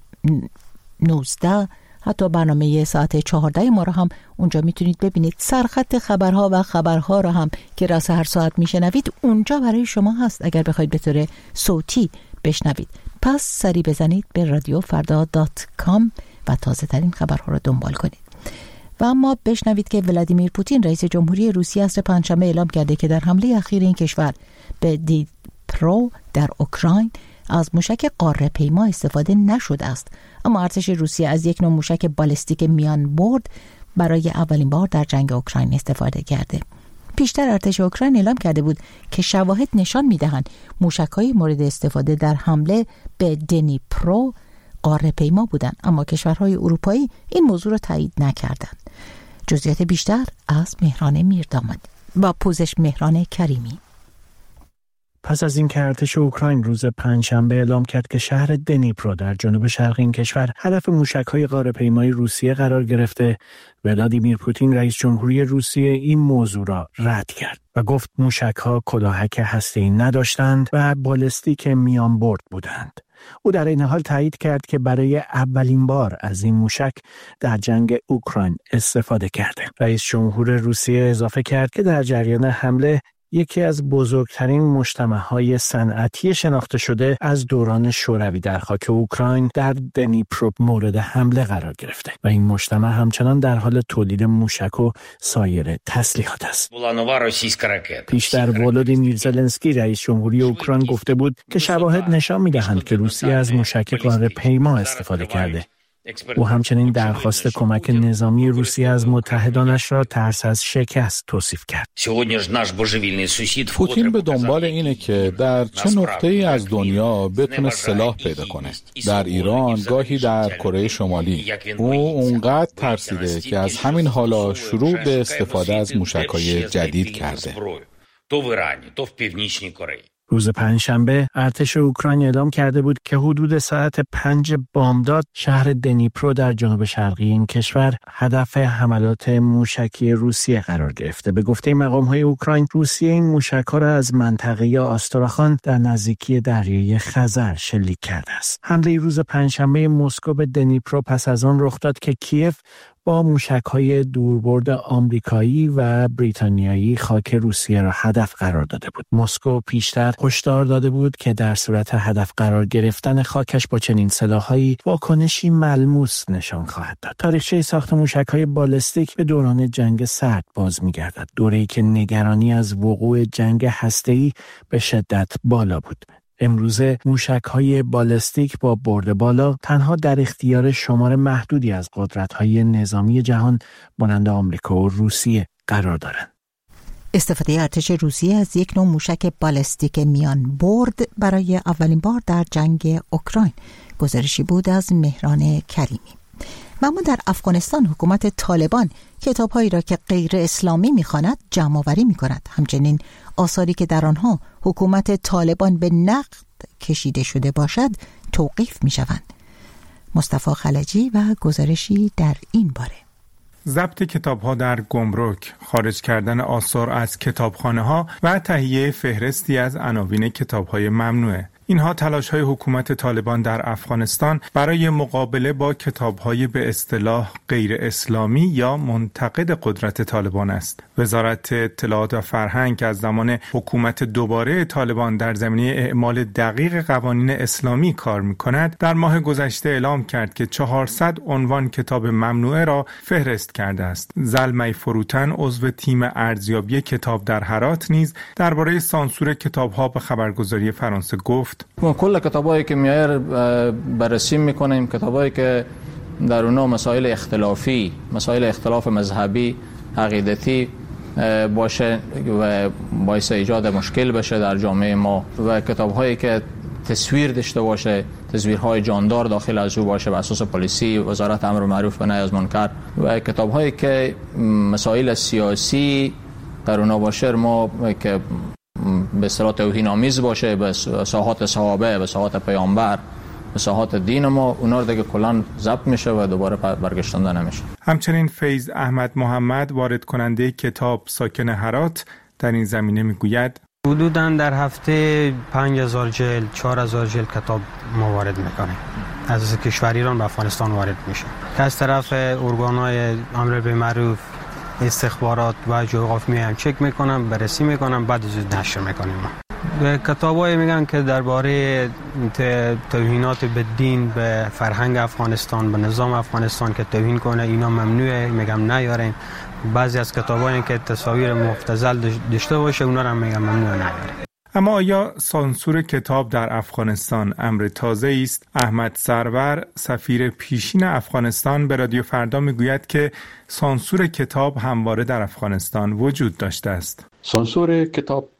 S1: نوزده، حتی برنامه ساعت چهارده ما رو هم اونجا میتونید ببینید. سرخط خبرها و خبرها رو هم که راست هر ساعت میشنوید اونجا برای شما هست اگر بخواید به طور صوتی بشنوید. پس سری بزنید به رادیو فردا دات کام و تازه ترین خبرها رو دنبال کنید. و اما بشنوید که ولادیمیر پوتین رئیس جمهوری روسیه عصر پنجشنبه اعلام کرده که در حمله اخیر این کشور به دیپرو در اوکراین از موشک قاره پیما استفاده نشده است، اما ارتش روسیه از یک نوع موشک بالستیک میان برد برای اولین بار در جنگ اوکراین استفاده کرده. پیشتر ارتش اوکراین اعلام کرده بود که شواهد نشان می‌دهند موشک‌های مورد استفاده در حمله به دنیپرو قاره پیما بودند، اما کشورهای اروپایی این موضوع را تایید نکردند. جزئیات بیشتر از مهران میرداماد و پوزش مهران کریمی.
S18: پس از این که ارتش اوکراین روز پنجشنبه اعلام کرد که شهر دنیپرو در جنوب شرق این کشور هدف موشک‌های قاره‌پیمایی روسیه قرار گرفته، ولادیمیر پوتین رئیس جمهوری روسیه این موضوع را رد کرد و گفت موشک‌ها کلاهک هسته‌ای نداشتند و بالستیک میان برد بودند. او در این حال تایید کرد که برای اولین بار از این موشک در جنگ اوکراین استفاده کرده. رئیس جمهور روسیه اضافه کرد که در جریان حمله یکی از بزرگترین مجتمع‌های صنعتی شناخته شده از دوران شوروی در خاک اوکراین در دنیپرو مورد حمله قرار گرفته و این مجتمع همچنان در حال تولید موشک و سایر تسلیحات است. پیشتر ولودیمیر زلنسکی رئیس جمهوری اوکراین گفته بود که شواهد نشان می‌دهند که روسیه از موشک قاره پیما استفاده کرده. او همچنین درخواست کمک نظامی روسیه از متحدانش را ترس از شکست توصیف کرد.
S19: پوتین به دنبال اینه که در چه نقطه‌ای از دنیا بتونه سلاح پیدا کنه. در ایران، گاهی در کره شمالی. او اونقدر ترسیده که از همین حالا شروع به استفاده از موشک‌های جدید کرده.
S18: روز پنجشنبه ارتش اوکراین اعلام کرده بود که حدود ساعت پنج بامداد شهر دنیپرو در جنوب شرقی این کشور هدف حملات موشکی روسیه قرار گرفته. به گفته مقام‌های اوکراین، روسیه این موشک‌ها را از منطقه آستراخان در نزدیکی دریای خزر شلیک کرده است. حمله روز پنجشنبه مسکو به دنیپرو پس از آن رخ داد که کیف با موشک‌های دوربرد آمریکایی و بریتانیایی خاک روسیه را هدف قرار داده بود. مسکو پیشتر هشدار داده بود که در صورت هدف قرار گرفتن خاکش با چنین سلاح‌هایی واکنشی ملموس نشان خواهد داد. تاریخچه ساخت موشک‌های بالستیک به دوران جنگ سرد باز می‌گردد، دوره‌ای که نگرانی از وقوع جنگ هسته‌ای به شدت بالا بود. امروزه موشک‌های بالستیک با برد بالا تنها در اختیار شمار محدودی از قدرت‌های نظامی جهان مانند آمریکا و روسیه قرار دارند.
S1: استفاده ارتش روسیه از یک نوع موشک بالستیک میان برد برای اولین بار در جنگ اوکراین. گزارشی بود از مهران کریمی. و اما در افغانستان حکومت طالبان کتاب‌هایی را که غیر اسلامی می‌خواند جمع‌آوری می‌کند. همچنین آثاری که در آنها حکومت طالبان به نقد کشیده شده باشد توقیف می‌شوند. مصطفی خلجی و گزارشی در این باره.
S20: ضبط کتاب‌ها در گمرک، خارج کردن آثار از کتابخانه‌ها و تهیه فهرستی از عناوین کتاب‌های ممنوعه. اینها تلاش‌های حکومت طالبان در افغانستان برای مقابله با کتاب‌های به اصطلاح غیر اسلامی یا منتقد قدرت طالبان است. وزارت اطلاعات و فرهنگ که از زمان حکومت دوباره طالبان در زمینه اعمال دقیق قوانین اسلامی کار می‌کند، در ماه گذشته اعلام کرد که چهارصد عنوان کتاب ممنوعه را فهرست کرده است. زلمه فروتن عضو تیم ارزیابی کتاب در هرات نیز درباره سانسور کتاب‌ها به خبرگزاری فرانسه گفت:
S21: ما کل کتابایی که میایر بررسی میکنیم، کتابایی که در اونها مسائل اختلافی، مسائل اختلاف مذهبی، عقیدتی باشه و باعث ایجاد مشکل بشه در جامعه ما، و کتاب‌هایی که تصویر داشته باشه، تصویرهای جاندار داخل از او باشه بر اساس پلیسی، وزارت امر معروف و نهی از منکر، و کتاب‌هایی که مسائل سیاسی در اونها باشه، ما که به اصطلاح توهین‌آمیز باشه به ساحات صحابه، به ساحات پیامبر، به ساحات دین ما، اونا رو دیگه کلاً ضبط میشه و دوباره برگشتنده نمیشه.
S20: همچنین فیض احمد محمد وارد کننده کتاب ساکن هرات در این زمینه میگوید:
S22: حدوداً در هفته پنج هزار جلد، چهار هزار جلد کتاب ما وارد میکنیم. از کشور ایران به افغانستان وارد میشه. از طرف ارگان‌های امر به معروف، استخبارات و جغرافی هم چک میکنم، بررسی میکنم، بعد از نشر میکنیم. کتابایی میگن که درباره توهینات به دین، به فرهنگ افغانستان، به نظام افغانستان که توهین کنه، اینا ممنوعه، میگم نیارین. بعضی از کتابایی که تصاویر مبتذل داشته باشه، اونا رو هم میگم ممنوع نیارین.
S20: اما آیا سانسور کتاب در افغانستان امر تازه است؟ احمد سرور، سفیر پیشین افغانستان، به رادیو فردا میگوید که سانسور کتاب همواره در افغانستان وجود داشته است.
S23: سانسور کتاب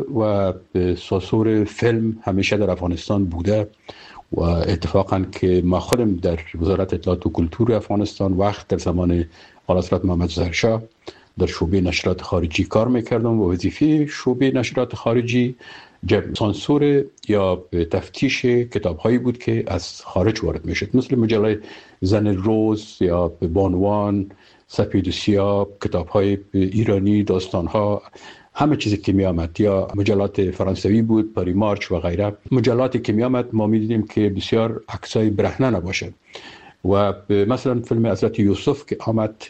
S23: و سانسور فیلم همیشه در افغانستان بوده و اتفاقا که ما خودم در وزارت اطلاعات و کلتور افغانستان وقت در زمان اعلیحضرت محمد ظاهرشاه در شعبه نشریات خارجی کار میکردم و وظیفه شعبه نشریات خارجی سانسور یا تفتیش کتاب هایی بود که از خارج وارد میشد، مثل مجله زن روز یا بانوان، سپید و سیاه، کتاب های ایرانی، داستان ها، همه چیزی که می آمد، یا مجلات فرانسوی بود، پاری مارچ و غیره. مجلاتی که می آمد ما می دیدیم که بسیار عکسای برهنه نباشه. و مثلا فیلم حضرت یوسف که آمد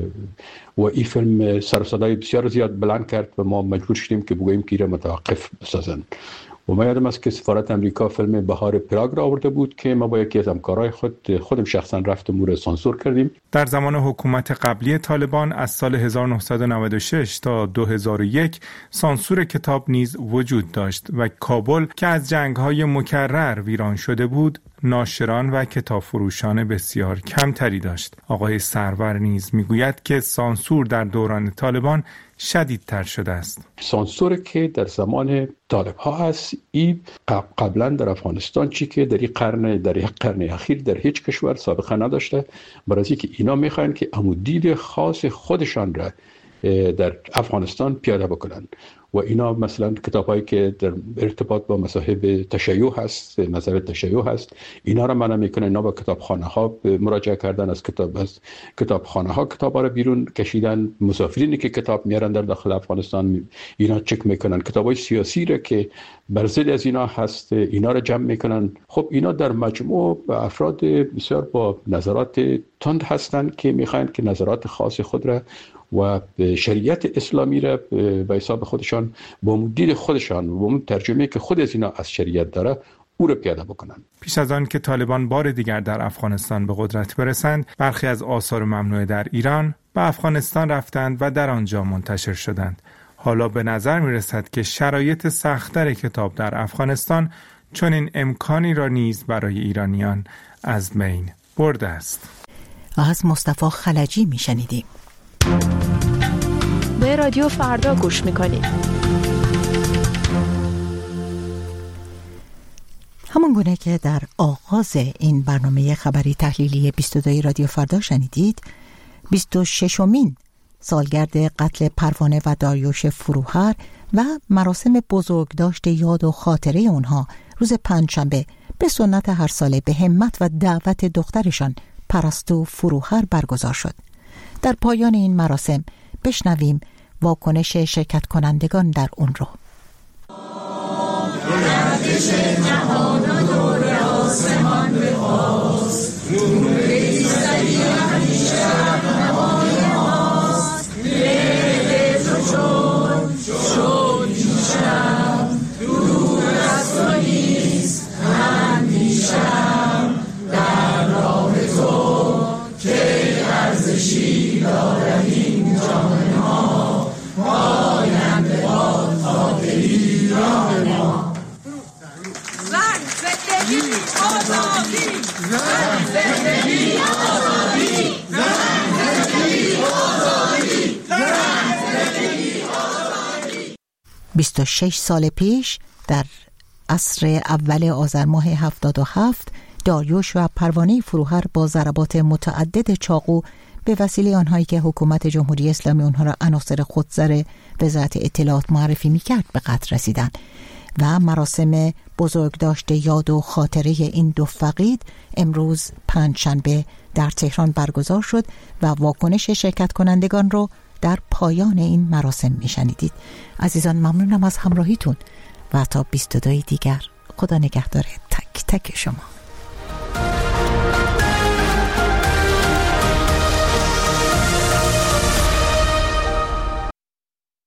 S23: و این فیلم سر و صدای بسیار زیاد بلند کرد و ما مجبور شدیم که بگوییم که ایره متوقف بسازن. و ما یادم است که سفارت امریکا فیلم بهار پراگ را آورده بود که ما با یکی از همکارای خود خودم شخصا رفتیم و سانسور کردیم.
S20: در زمان حکومت قبلی طالبان از سال هزار و نهصد و نود و شش تا دو هزار و یک سانسور کتاب نیز وجود داشت و کابل که از جنگ‌های مکرر ویران شده بود، ناشران و کتاب فروشان بسیار کمتری داشت. آقای سرور نیز میگوید که سانسور در دوران طالبان شدیدتر شده است.
S23: سانسور که در زمان طالب ها هست، این قبلا در افغانستان چی که در این قرن در یک قرن اخیر در هیچ کشور سابقه نداشته، برای اینکه اینا میخوان که عمودید خاص خودشان را در افغانستان پیاده بکنن و اینا مثلا کتابایی که در ارتباط با مذاهب تشیع هست، مذهب تشیع هست، اینا را منع میکنن. اینا با کتابخانه ها مراجعه کردن، از کتاب از کتابخانه ها کتابا را بیرون کشیدن. مسافرینی که کتاب میارن در داخل افغانستان اینا چک میکنن. کتابای سیاسی را که بر ضد از اینا هست اینا را جمع میکنن. خب اینا در مجموع افراد بسیار با نظرات تند هستند که میخواین که نظرات خاص خود را و شریعت اسلامی را به حساب خودشان با دید خودشان و با ترجمه که خود از اینا از شریعت داره او را پیاده بکنن.
S20: پیش از آن که طالبان بار دیگر در افغانستان به قدرت برسند، برخی از آثار ممنوعه در ایران به افغانستان رفتند و در آنجا منتشر شدند. حالا به نظر می رسد که شرایط سخت‌تر کتاب در افغانستان چون این امکانی را نیز برای ایرانیان از بین برده است.
S1: از مصطفی خلجی می شنیدیم.
S9: به رادیو فردا گوش میکنید.
S1: همون گونه که در آغاز این برنامه خبری تحلیلی بیست و دو رادیو فردا شنیدید، بیست و ششمین سالگرد قتل پروانه و داریوش فروهر و مراسم بزرگداشت یاد و خاطره اونها روز پنجشنبه به سنت هر ساله به همت و دعوت دخترشان پرستو فروهر برگزار شد. در پایان این مراسم بشنویم واکنش شرکت کنندگان در اون رو. بیست و شش سال پیش در عصر اول آذر ماه هفتاد و هفت داریوش و پروانه فروهر با ضربات متعدد چاقو به وسیله آنهایی که حکومت جمهوری اسلامی آنها را عناصر خودسر وزارت اطلاعات معرفی می‌کرد به قتل رسیدند و مراسم بزرگداشت یاد و خاطره این دو فقید امروز پنجشنبه در تهران برگزار شد و واکنش شرکت کنندگان رو در پایان این مراسم میشنیدید. عزیزان ممنونم از همراهیتون و تا بیست و دو دیگر. خدا نگهدار تک تک شما.